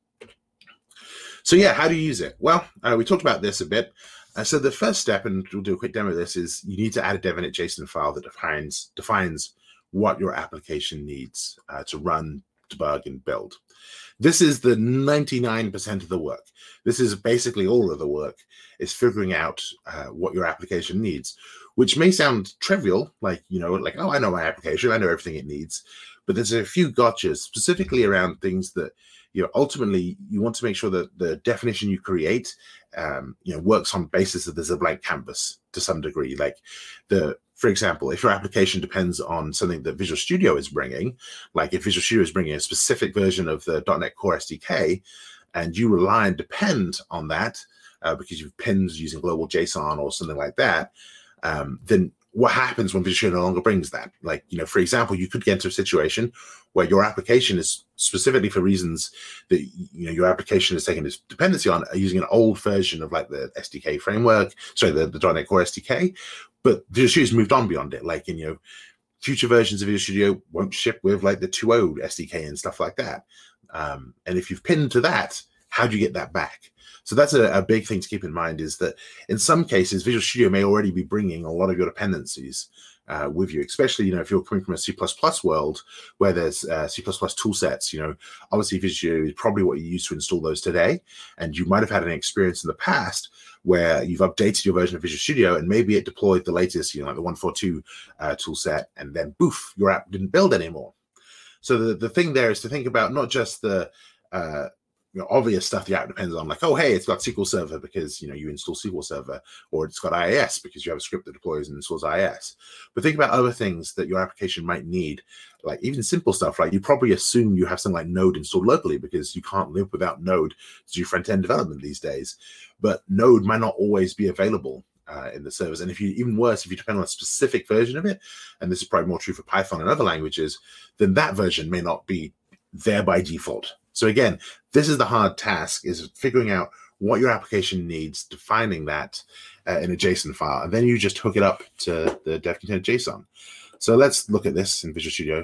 So yeah, how do you use it? Well, uh, we talked about this a bit. Uh, so the first step, and we'll do a quick demo of this, is you need to add a Devinit JSON file that defines, defines what your application needs uh, to run, debug, and build. This is the ninety-nine percent of the work. This is basically all of the work, is figuring out uh, what your application needs, which may sound trivial, like, you know, like, oh, I know my application, I know everything it needs. But there's a few gotchas, specifically around things that, you know, ultimately you want to make sure that the definition you create, um, you know, works on the basis that there's a blank canvas to some degree. Like the, for example, if your application depends on something that Visual Studio is bringing, like if Visual Studio is bringing a specific version of the .NET Core S D K, and you rely and depend on that uh, because you've pinned using global JSON or something like that, um, then what happens when Visual Studio no longer brings that? Like, you know, for example, you could get into a situation where your application is specifically for reasons that, you know, your application is taking its dependency on using an old version of like the S D K framework, sorry, the, the .NET Core S D K, but Visual Studio's moved on beyond it. Like, in, you know, future versions of Visual Studio won't ship with like the two point oh S D K and stuff like that. Um, and if you've pinned to that, how do you get that back? So that's a, a big thing to keep in mind, is that in some cases, Visual Studio may already be bringing a lot of your dependencies uh, with you, especially, you know, if you're coming from a C plus plus world where there's uh, C plus plus tool sets. You know, obviously Visual Studio is probably what you use to install those today. And you might have had an experience in the past where you've updated your version of Visual Studio and maybe it deployed the latest, you know, like the one forty-two uh, tool set, and then boof, your app didn't build anymore. So the, the thing there is to think about not just the uh, you know, obvious stuff the app depends on, like, oh, hey, it's got S Q L Server because, you know, you install S Q L Server, or it's got I I S because you have a script that deploys and installs I I S. But think about other things that your application might need, like even simple stuff. Like you probably assume you have something like Node installed locally because you can't live without Node to do front-end development these days. But Node might not always be available Uh, in the servers. And if you, even worse, if you depend on a specific version of it, and this is probably more true for Python and other languages, then that version may not be there by default. So again, this is the hard task, is figuring out what your application needs, defining that uh, in a JSON file, and then you just hook it up to the dev container JSON. So let's look at this in Visual Studio.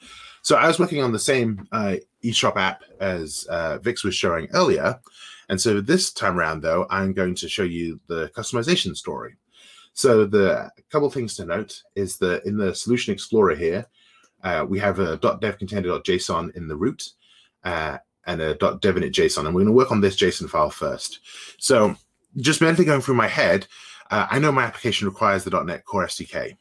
So I was working on the same uh, eShop app as uh, Vix was showing earlier. And so this time around, though, I'm going to show you the customization story. So the couple things to note is that in the Solution Explorer here, uh, we have a .devcontainer.json in the root uh, and a .devinit.json. And we're going to work on this JSON file first. So just mentally going through my head, uh, I know my application requires the .NET Core S D K.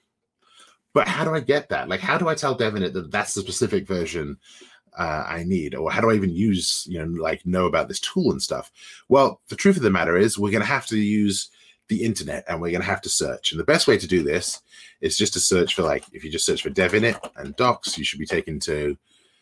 But how do I get that? Like, how do I tell Devinit that that's the specific version Uh, I need, or how do I even use, you know, like know about this tool and stuff? Well, the truth of the matter is we're going to have to use the internet, and we're going to have to search. And the best way to do this is just to search for, like, if you just search for Devinit and docs, you should be taken to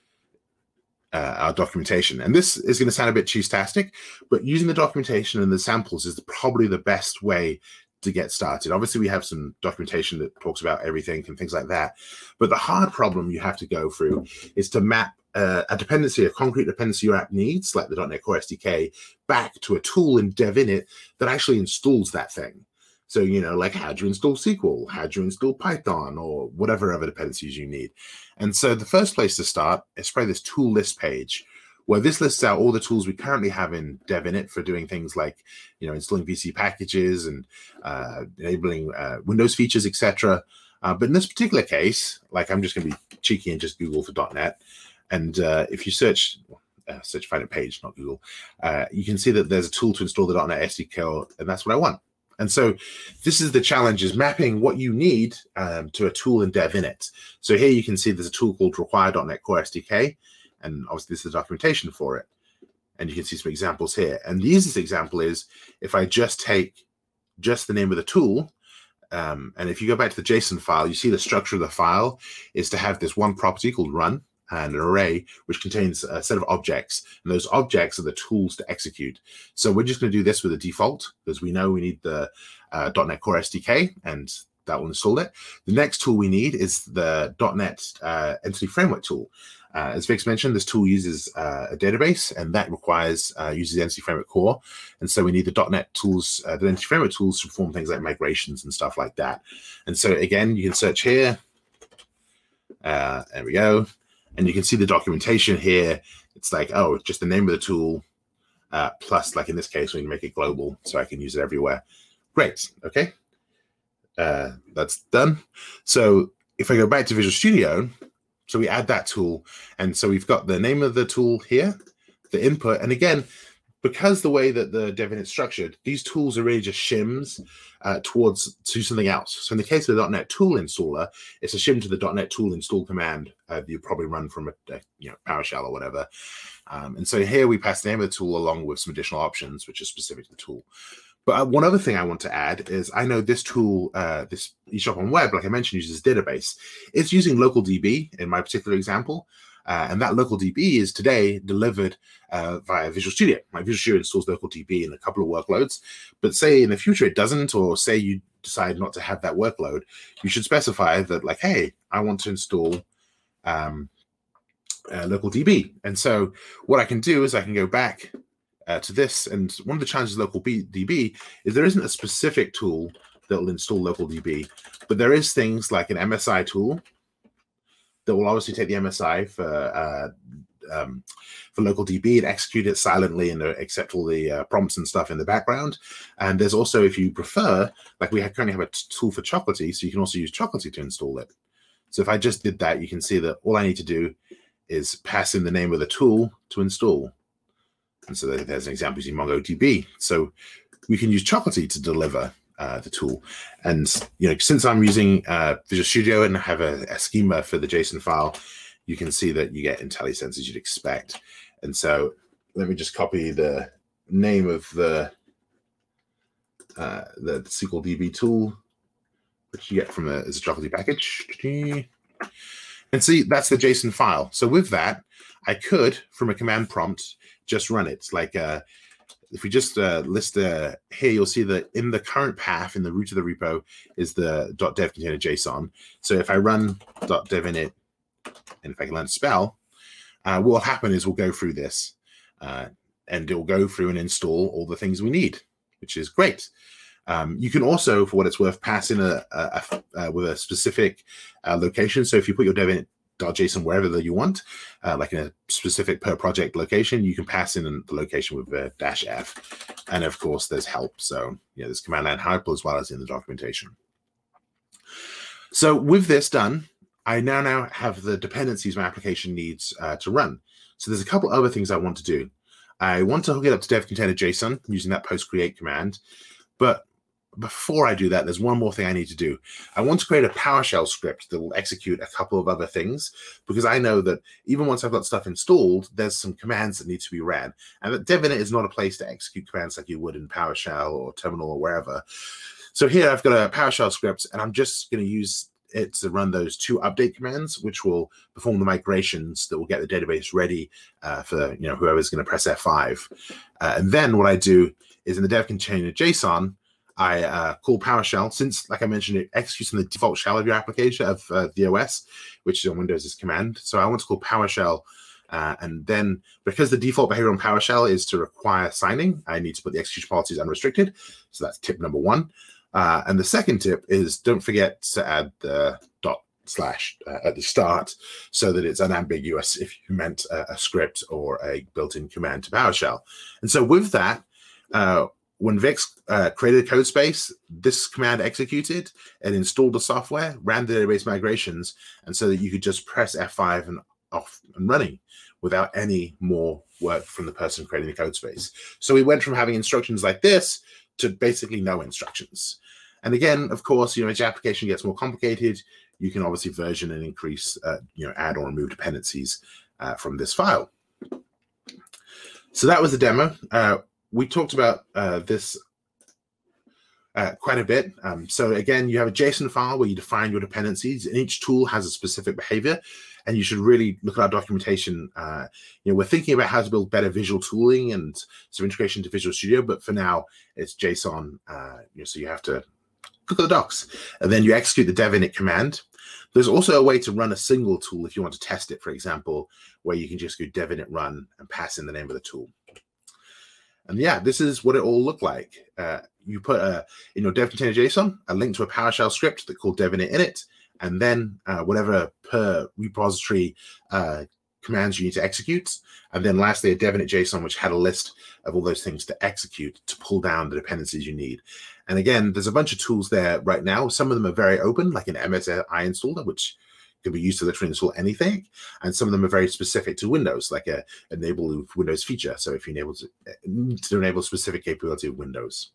uh, our documentation. And this is going to sound a bit cheese-tastic, but using the documentation and the samples is probably the best way to get started. Obviously, we have some documentation that talks about everything and things like that. But the hard problem you have to go through is to map uh, a dependency, a concrete dependency your app needs, like the .NET Core S D K, back to a tool in Devinit that actually installs that thing. So, you know, like how do you install S Q L? How do you install Python, or whatever other dependencies you need? And so the first place to start is probably this tool list page, where this lists out all the tools we currently have in Devinit for doing things like, you know, installing V C packages and uh, enabling uh, Windows features, et cetera. Uh, but in this particular case, like I'm just going to be cheeky and just Google for .NET. And uh, if you search, uh, search find a page, not Google, uh, you can see that there's a tool to install the .NET S D K, and that's what I want. And so this is the challenge, is mapping what you need um, to a tool in Dev Init. So here you can see there's a tool called Require .dot net Core S D K, and obviously this is the documentation for it. And you can see some examples here. And the easiest example is if I just take just the name of the tool, um, and if you go back to the JSON file, you see the structure of the file is to have this one property called run and an array, which contains a set of objects. And those objects are the tools to execute. So we're just going to do this with a default, because we know we need the uh, .NET Core S D K, and that will install it. The next tool we need is the .NET uh, Entity Framework tool. Uh, as Vix mentioned, this tool uses uh, a database, and that requires uh, uses the Entity Framework Core. And so we need the .NET tools, uh, the Entity Framework tools to perform things like migrations and stuff like that. And so again, you can search here. Uh, there we go. And you can see the documentation here. It's like, oh, just the name of the tool, uh, plus, like in this case, we can make it global so I can use it everywhere. Great. Okay. Uh, that's done. So if I go back to Visual Studio, so we add that tool, and so we've got the name of the tool here, the input, and again, because the way that the Dev Init is structured, these tools are really just shims uh, towards to something else. So in the case of the .NET Tool Installer, it's a shim to the .NET Tool Install command uh, that you probably run from a, a you know PowerShell or whatever. Um, and so here we pass the name of the tool along with some additional options, which are specific to the tool. But one other thing I want to add is I know this tool, uh, this eShop on Web, like I mentioned, uses database. It's using local D B in my particular example. Uh, and that local D B is today delivered uh, via Visual Studio. My Visual Studio installs local D B in a couple of workloads. But say in the future it doesn't, or say you decide not to have that workload, you should specify that, like, hey, I want to install um, uh, local D B. And so what I can do is I can go back Uh, to this, and one of the challenges of local D B is there isn't a specific tool that will install local D B, but there is things like an M S I tool that will obviously take the M S I for uh, um, for local D B and execute it silently and uh, accept all the uh, prompts and stuff in the background. And there's also, if you prefer, like we have, currently have a tool for Chocolatey, so you can also use Chocolatey to install it. So if I just did that, you can see that all I need to do is pass in the name of the tool to install. And so there's an example using MongoDB. So we can use Chocolatey to deliver uh, the tool. And you know, since I'm using uh, Visual Studio and have a, a schema for the JSON file, you can see that you get IntelliSense as you'd expect. And so let me just copy the name of the uh, the S Q L D B tool, which you get from a, as a Chocolatey package. And see, that's the JSON file. So with that, I could, from a command prompt, just run it. Like uh, if we just uh, list uh, here, you'll see that in the current path, in the root of the repo, is the .dev container JSON. So if I run .dev init, and if I can learn to spell, uh, what will happen is we'll go through this, uh, and it will go through and install all the things we need, which is great. Um, you can also, for what it's worth, pass in a, a, a, a with a specific uh, location. So if you put your dev init.json wherever that you want, uh, like in a specific per project location, you can pass in the location with a dash F. And of course, there's help. So yeah, there's command line help as well as in the documentation. So with this done, I now now have the dependencies my application needs uh, to run. So there's a couple other things I want to do. I want to hook it up to dev container JSON using that post create command. But before I do that, there's one more thing I need to do. I want to create a PowerShell script that will execute a couple of other things, because I know that even once I've got stuff installed, there's some commands that need to be ran. And that dev init is not a place to execute commands like you would in PowerShell or Terminal or wherever. So here I've got a PowerShell script, and I'm just going to use it to run those two update commands, which will perform the migrations that will get the database ready uh, for you know whoever's going to press F five. Uh, and then what I do is in the dev container JSON, I uh, call PowerShell, since, like I mentioned, it executes on the default shell of your application of uh, the O S, which on Windows is command. So I want to call PowerShell, uh, and then because the default behavior on PowerShell is to require signing, I need to put the execution policies unrestricted. So that's tip number one. Uh, and the second tip is don't forget to add the dot slash uh, at the start so that it's unambiguous if you meant a, a script or a built-in command to PowerShell. And so with that, uh, when Vix uh, created a code space, this command executed and installed the software, ran the database migrations, and so that you could just press F five and off and running without any more work from the person creating the code space. So we went from having instructions like this to basically no instructions. And again, of course, you know, as your application gets more complicated, you can obviously version and increase, uh, you know, add or remove dependencies uh, from this file. So that was the demo. Uh, we talked about uh, this uh, quite a bit. Um, so again, you have a JSON file where you define your dependencies, and each tool has a specific behavior. And you should really look at our documentation. Uh, you know, we're thinking about how to build better visual tooling and some integration to Visual Studio, but for now, it's JSON. Uh, you know, so you have to look at the docs, and then you execute the dev init command. There's also a way to run a single tool if you want to test it, for example, where you can just go dev init run and pass in the name of the tool. And yeah, this is what it all looked like. Uh, you put a, in your dev container JSON, a link to a PowerShell script that called dev init init, and then uh, whatever per repository uh, commands you need to execute. And then lastly, a dev init JSON, which had a list of all those things to execute to pull down the dependencies you need. And again, there's a bunch of tools there right now. Some of them are very open, like an M S I installer, which can be used to literally install anything. And some of them are very specific to Windows, like a enable Windows feature. So if you enable to, to enable specific capability of Windows.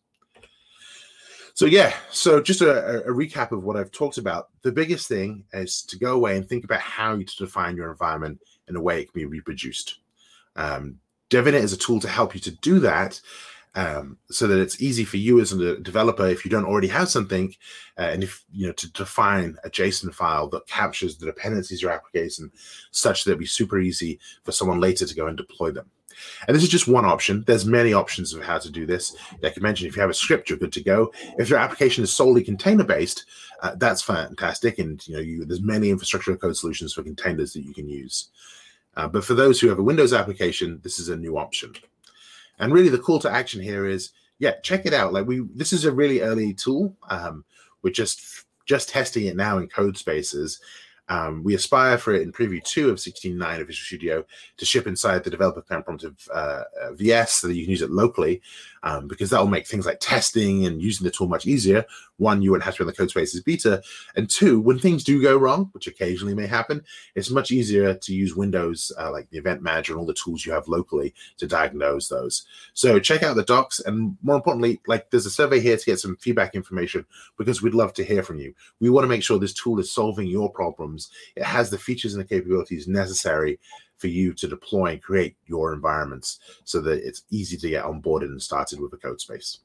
So yeah, so just a, a recap of what I've talked about. The biggest thing is to go away and think about how you to define your environment in a way it can be reproduced. Um, dev init is a tool to help you to do that, um, so that it's easy for you as a developer, if you don't already have something, uh, and if you know to define a JSON file that captures the dependencies of your application, such that it'd be super easy for someone later to go and deploy them. And this is just one option. There's many options of how to do this. Like I mentioned, if you have a script, you're good to go. If your application is solely container-based, uh, that's fantastic. And you know, you, there's many infrastructure code solutions for containers that you can use. Uh, but for those who have a Windows application, this is a new option. And really, the call to action here is, yeah, check it out. Like we, this is a really early tool. Um, we're just just testing it now in code spaces. Um, we aspire for it in preview two of sixteen point nine of Visual Studio to ship inside the developer command prompt of uh, uh, V S so that you can use it locally, um, because that will make things like testing and using the tool much easier. One, you wouldn't have to run the code spaces beta. And two, when things do go wrong, which occasionally may happen, it's much easier to use Windows, uh, like the Event Manager and all the tools you have locally to diagnose those. So check out the docs. And more importantly, like there's a survey here to get some feedback information, because we'd love to hear from you. We want to make sure this tool is solving your problems. It has the features and the capabilities necessary for you to deploy and create your environments so that it's easy to get onboarded and started with a code space.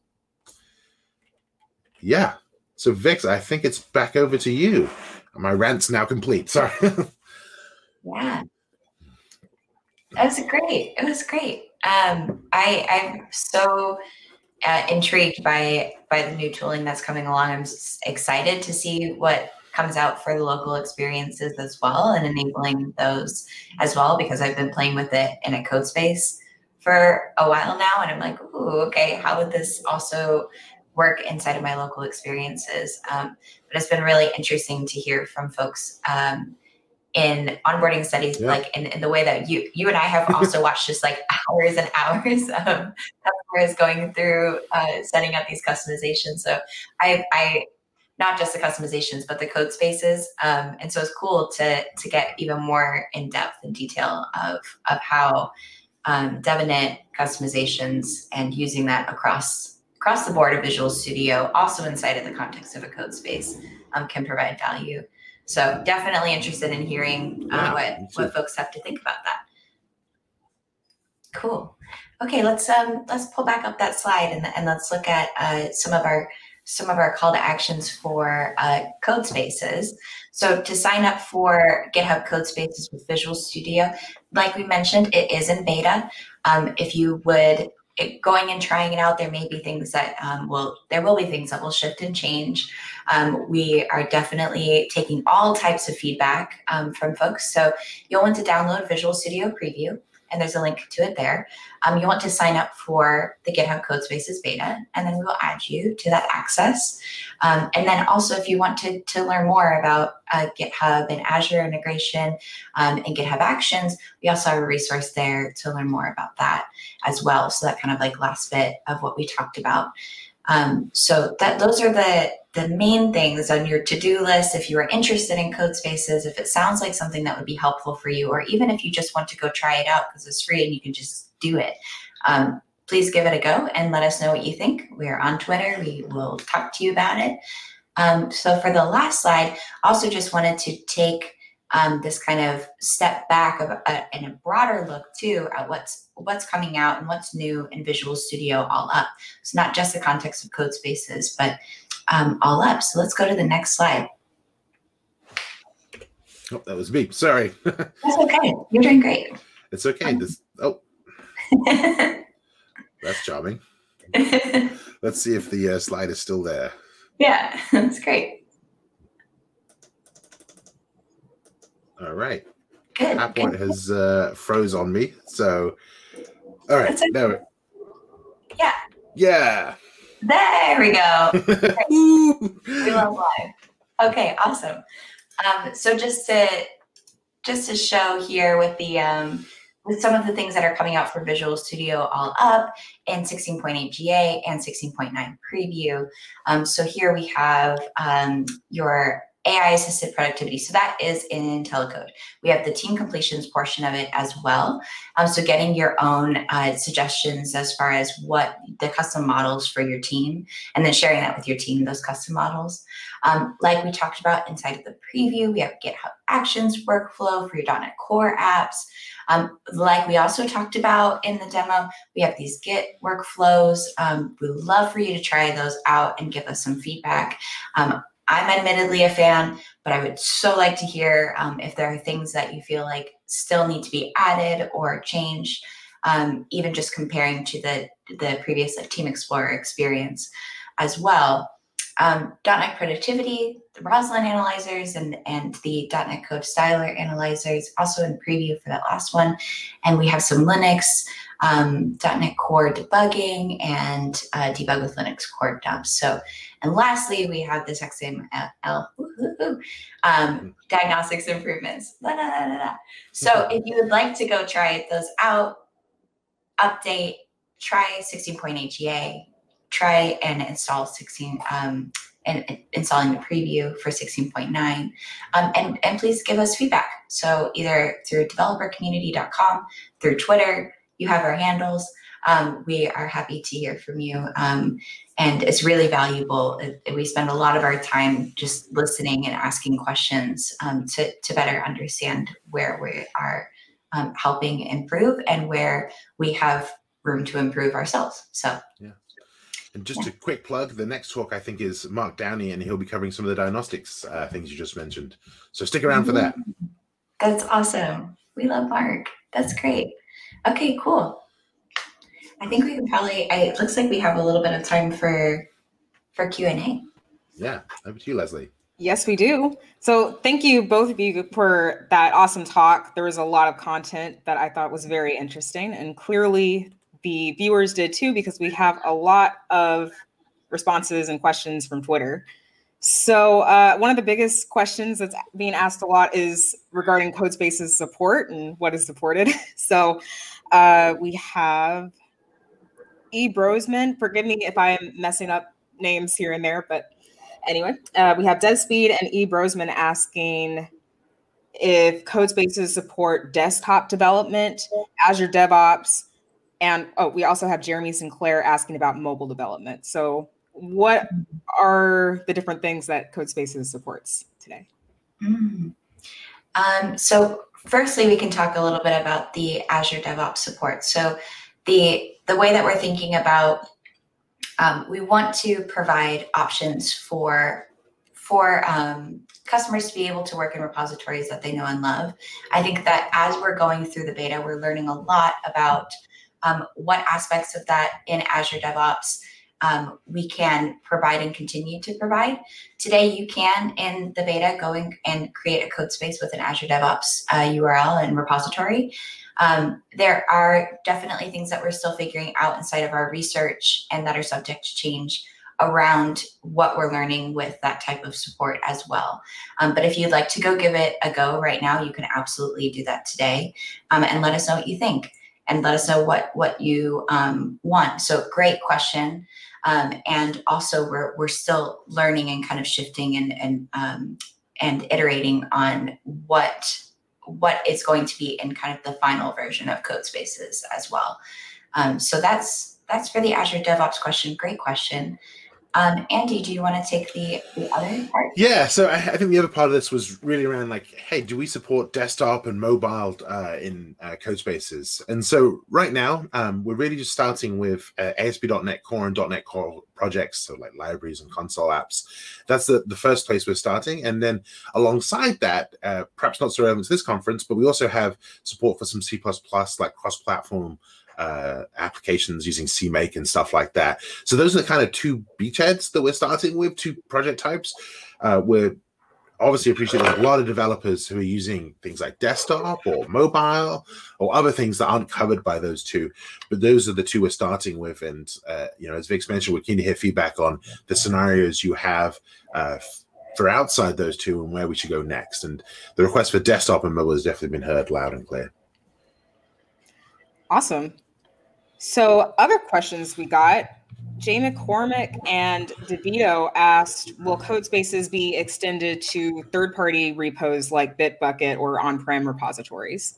Yeah. So Vix, I think it's back over to you. My rant's now complete. Sorry. Yeah. That was great. It was great. Um, I, I'm so uh, intrigued by, by the new tooling that's coming along. I'm excited to see what comes out for the local experiences as well, and enabling those as well, because I've been playing with it in a code space for a while now. And I'm like, ooh, okay, how would this also work inside of my local experiences? Um, but it's been really interesting to hear from folks um, in onboarding studies, yeah. like in, in the way that you you and I have also watched just like hours and hours of customers going through uh, setting up these customizations. So I, I not just the customizations, but the code spaces. Um, and so it's cool to to get even more in depth and detail of, of how um, dev init customizations and using that across, across the board of Visual Studio, also inside of the context of a code space, um, can provide value. So definitely interested in hearing uh, yeah, what, what folks have to think about that. Cool. Okay, let's um let's pull back up that slide and, and let's look at uh, some of our some of our call to actions for uh, code spaces. So to sign up for GitHub Code Spaces with Visual Studio, like we mentioned, it is in beta. Um, if you would it, going and trying it out, there may be things that um, will there will be things that will shift and change. Um, we are definitely taking all types of feedback um, from folks. So you'll want to download Visual Studio Preview, and there's a link to it there. Um, you want to sign up for the GitHub Codespaces beta, and then we will add you to that access. Um, and then also, if you want to, to learn more about uh, GitHub and Azure integration um, and GitHub Actions, we also have a resource there to learn more about that as well. So that kind of like last bit of what we talked about. Um, so that those are the, the main things on your to-do list. If you are interested in Codespaces, if it sounds like something that would be helpful for you, or even if you just want to go try it out because it's free and you can just do it, um, please give it a go and let us know what you think. We are on Twitter. We will talk to you about it. Um, so for the last slide, also just wanted to take Um, this kind of step back of a, and a broader look too at what's what's coming out and what's new in Visual Studio All Up. It's not just the context of Codespaces, but um, All Up. So let's go to the next slide. Oh, that was me. Sorry. That's okay. You're doing great. It's okay. This. Oh, that's charming. Let's see if the uh, slide is still there. Yeah, that's great. All right. Good. PowerPoint has uh, froze on me. So, all right. Okay. There. Yeah. Yeah. There we go. We love live. Okay, awesome. Um, so just to just to show here with the um, with some of the things that are coming out for Visual Studio All Up in sixteen point eight G A and sixteen point nine Preview. Um, so here we have um, your A I-assisted productivity. So that is in IntelliCode. We have the team completions portion of it as well. Um, so getting your own uh, suggestions as far as what the custom models for your team, and then sharing that with your team, those custom models. Um, like we talked about inside of the preview, we have GitHub Actions workflow for your .dot net Core apps. Um, like we also talked about in the demo, we have these Git workflows. Um, we would love for you to try those out and give us some feedback. Um, I'm admittedly a fan, but I would so like to hear um, if there are things that you feel like still need to be added or changed, um, even just comparing to the, the previous like, Team Explorer experience as well. Um, .dot net Productivity, the Roslyn analyzers, and, and the .dot net Code Styler analyzers, also in preview for that last one. And we have some Linux, um, .dot net Core debugging, and uh, debug with Linux core dumps. So, and lastly, we have this X M L um, diagnostics improvements. Blah, blah, blah, blah. So if you would like to go try those out, update, try sixteen point eight G A, try and install sixteen um, and, and installing the preview for sixteen point nine, um, and, and please give us feedback. So either through developer community dot com, through Twitter, you have our handles. Um, we are happy to hear from you. Um, and it's really valuable. It, it, we spend a lot of our time just listening and asking questions um, to, to better understand where we are um, helping improve and where we have room to improve ourselves. So, yeah. And just a quick plug, the next talk I think is Mark Downey, and he'll be covering some of the diagnostics uh, things you just mentioned. So stick around for that. That's awesome. We love Mark. That's great. Okay, cool. I think we can probably, I, it looks like we have a little bit of time for for Q and A. Yeah, over to you, Leslie. Yes, we do. So thank you, both of you, for that awesome talk. There was a lot of content that I thought was very interesting, and clearly the viewers did too, because we have a lot of responses and questions from Twitter. So uh, one of the biggest questions that's being asked a lot is regarding Codespaces support and what is supported. So uh, we have E. Brosman, forgive me if I'm messing up names here and there, but anyway, uh, we have DevSpeed and E. Brosman asking if Codespaces support desktop development, Azure DevOps, and oh, we also have Jeremy Sinclair asking about mobile development. So what are the different things that Codespaces supports today? Mm. Um, so firstly, we can talk a little bit about the Azure DevOps support. So the the way that we're thinking about, um, we want to provide options for for um, customers to be able to work in repositories that they know and love. I think that as we're going through the beta, we're learning a lot about um, what aspects of that in Azure DevOps um, we can provide and continue to provide. Today, you can, in the beta, go in and create a code space with an Azure DevOps uh, U R L and repository. Um, there are definitely things that we're still figuring out inside of our research and that are subject to change around what we're learning with that type of support as well. Um, but if you'd like to go give it a go right now, you can absolutely do that today, um, and let us know what you think and let us know what, what you um, want. So great question. Um, and also we're, we're still learning and kind of shifting and, and, um, and iterating on what what is going to be in kind of the final version of Codespaces as well. Um, so that's that's for the Azure DevOps question. Great question. Um, Andy, do you want to take the, the other part? Yeah, so I, I think the other part of this was really around like, hey, do we support desktop and mobile uh, in uh, Codespaces? And so right now, um, we're really just starting with uh, A S P dot NET Core and .NET Core projects, so like libraries and console apps. That's the, the first place we're starting. And then alongside that, uh, perhaps not so relevant to this conference, but we also have support for some C plus plus, like cross-platform uh applications using CMake and stuff like that. So those are the kind of two beachheads that we're starting with, two project types. Uh we're obviously appreciating a lot of developers who are using things like desktop or mobile or other things that aren't covered by those two, but those are the two we're starting with. And uh you know, as Vic's mentioned, we're keen to hear feedback on the scenarios you have uh for outside those two and where we should go next. And the request for desktop and mobile has definitely been heard loud and clear. Awesome. So other questions we got, Jay McCormick and DeVito asked, will Codespaces be extended to third-party repos like Bitbucket or on-prem repositories?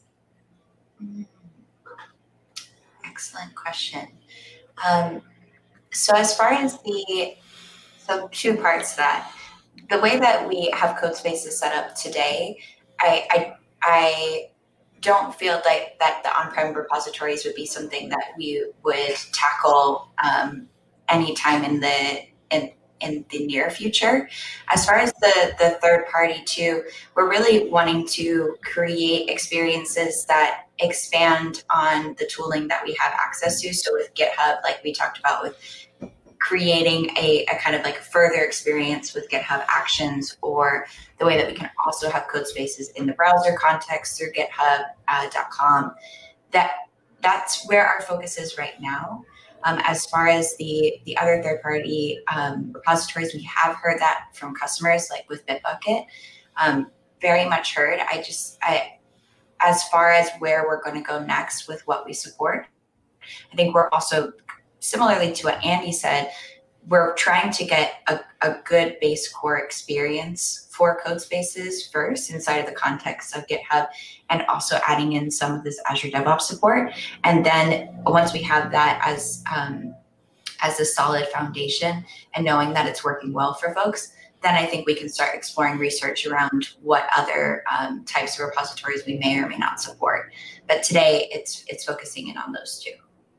Excellent question. Um, so as far as the, so two parts to that. The way that we have Codespaces set up today, I, I, I don't feel like that the on-prem repositories would be something that we would tackle um, anytime in the in in the near future. As far as the the third party too, we're really wanting to create experiences that expand on the tooling that we have access to. So with GitHub, like we talked about with creating a, a kind of like further experience with GitHub Actions, or the way that we can also have Codespaces in the browser context through github dot com. Uh, that that's where our focus is right now. Um, as far as the the other third-party um, repositories, we have heard that from customers, like with Bitbucket. Um, very much heard. I just, I, as far as where we're going to go next with what we support, I think we're also, similarly to what Andy said, we're trying to get a, a good base core experience for Codespaces first inside of the context of GitHub, and also adding in some of this Azure DevOps support. And then once we have that as um, as a solid foundation and knowing that it's working well for folks, then I think we can start exploring research around what other um, types of repositories we may or may not support. But today it's it's focusing in on those two.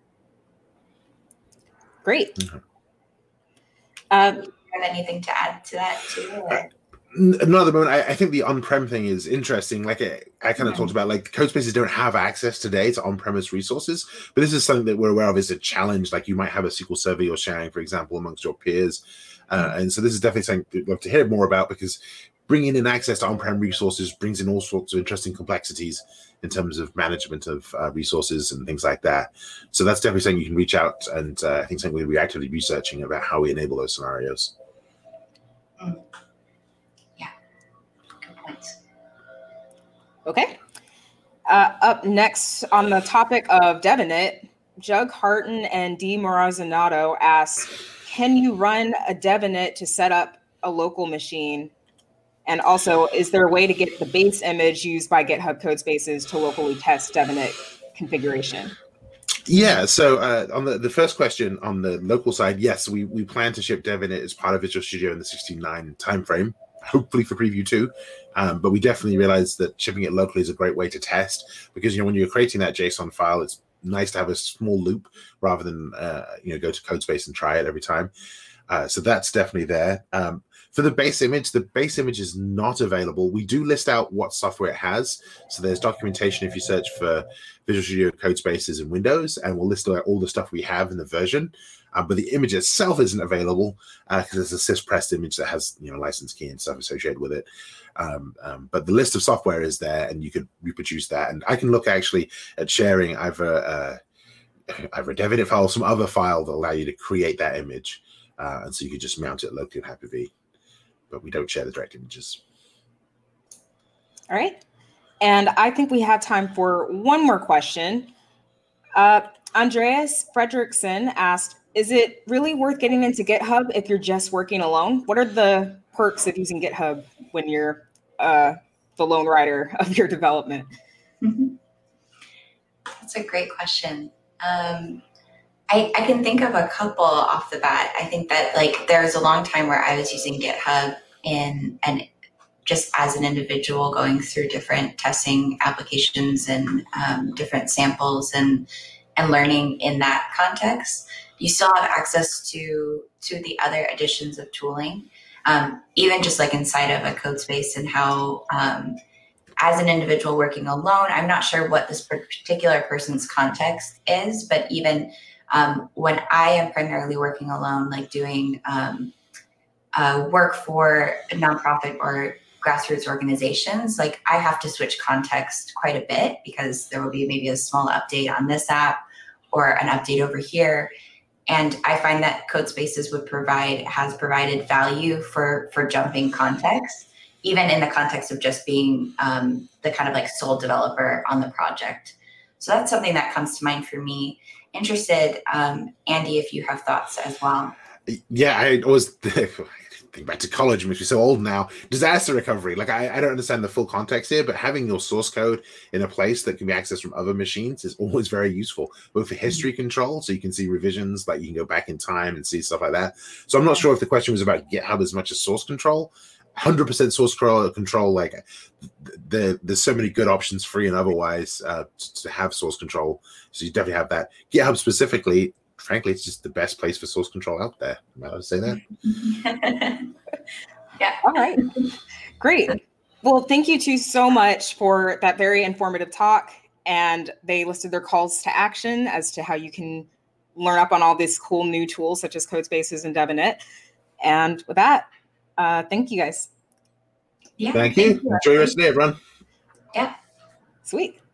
Great. Mm-hmm. Um, do you have anything to add to that too? Or? Not at the moment. I, I think the on-prem thing is interesting. Like I, I kind of Okay. talked about, like Codespaces don't have access today to on-premise resources, but this is something that we're aware of is a challenge. Like you might have a S Q L Server you're sharing, for example, amongst your peers. Uh, and so this is definitely something we'd love to hear more about, because bringing in access to on-prem resources brings in all sorts of interesting complexities in terms of management of uh, resources and things like that. So that's definitely something you can reach out, and uh, I think something we'll be actively researching about how we enable those scenarios. Mm. Yeah, good points. Okay. Uh, up next on the topic of Devinet, Jug Harton and D. Morazanato ask, can you run a Devinet to set up a local machine? And also, is there a way to get the base image used by GitHub Codespaces to locally test Devinet configuration? Yeah, so uh, on the, the first question on the local side, yes, we, we plan to ship Devinet as part of Visual Studio in the sixteen nine timeframe, hopefully for preview two. Um, but we definitely realize that shipping it locally is a great way to test, because, you know, when you're creating that JSON file, it's nice to have a small loop rather than, uh, you know, go to Codespace and try it every time. Uh, so that's definitely there. Um, For the base image, the base image is not available. We do list out what software it has. So there's documentation if you search for Visual Studio Codespaces in Windows, and we'll list out all the stuff we have in the version. Uh, but the image itself isn't available because uh, it's a sys-pressed image that has, you know, license key and stuff associated with it. Um, um, but the list of software is there, and you could reproduce that. And I can look actually at sharing either uh, either a DevInit file or some other file that will allow you to create that image. Uh, and so you could just mount it locally in Hyper-V. But we don't share the direct images. All right. And I think we have time for one more question. Uh, Andreas Fredrickson asked, is it really worth getting into GitHub if you're just working alone? What are the perks of using GitHub when you're uh, the lone writer of your development? Mm-hmm. That's a great question. Um, I, I can think of a couple off the bat. I think that like there was a long time where I was using GitHub in and just as an individual going through different testing applications and um, different samples and and learning in that context. You still have access to to the other additions of tooling, um, even just like inside of a code space and how um, as an individual working alone, I'm not sure what this particular person's context is, but even Um, when I am primarily working alone, like doing um, uh, work for a nonprofit or grassroots organizations, like I have to switch context quite a bit because there will be maybe a small update on this app or an update over here. And I find that Codespaces would provide, has provided value for, for jumping context, even in the context of just being um, the kind of like sole developer on the project. So that's something that comes to mind for me. Interested, um, Andy, if you have thoughts as well. Yeah, I always think back to college, makes me so old now. Disaster recovery. Like, I, I don't understand the full context here, but having your source code in a place that can be accessed from other machines is always very useful, both for history control, so you can see revisions, like you can go back in time and see stuff like that. So I'm not sure if the question was about GitHub as much as source control. one hundred percent source control, control like the, there's so many good options, free and otherwise, uh, to have source control. So you definitely have that. GitHub specifically, frankly, it's just the best place for source control out there. Am I allowed to say that? Yeah. All right. Great. Well, thank you two so much for that very informative talk. And they listed their calls to action as to how you can learn up on all these cool new tools such as Codespaces and DevInit. And with that, uh, thank you guys. Yeah. Thank you. Enjoy your rest of the day, everyone. Yeah. Sweet.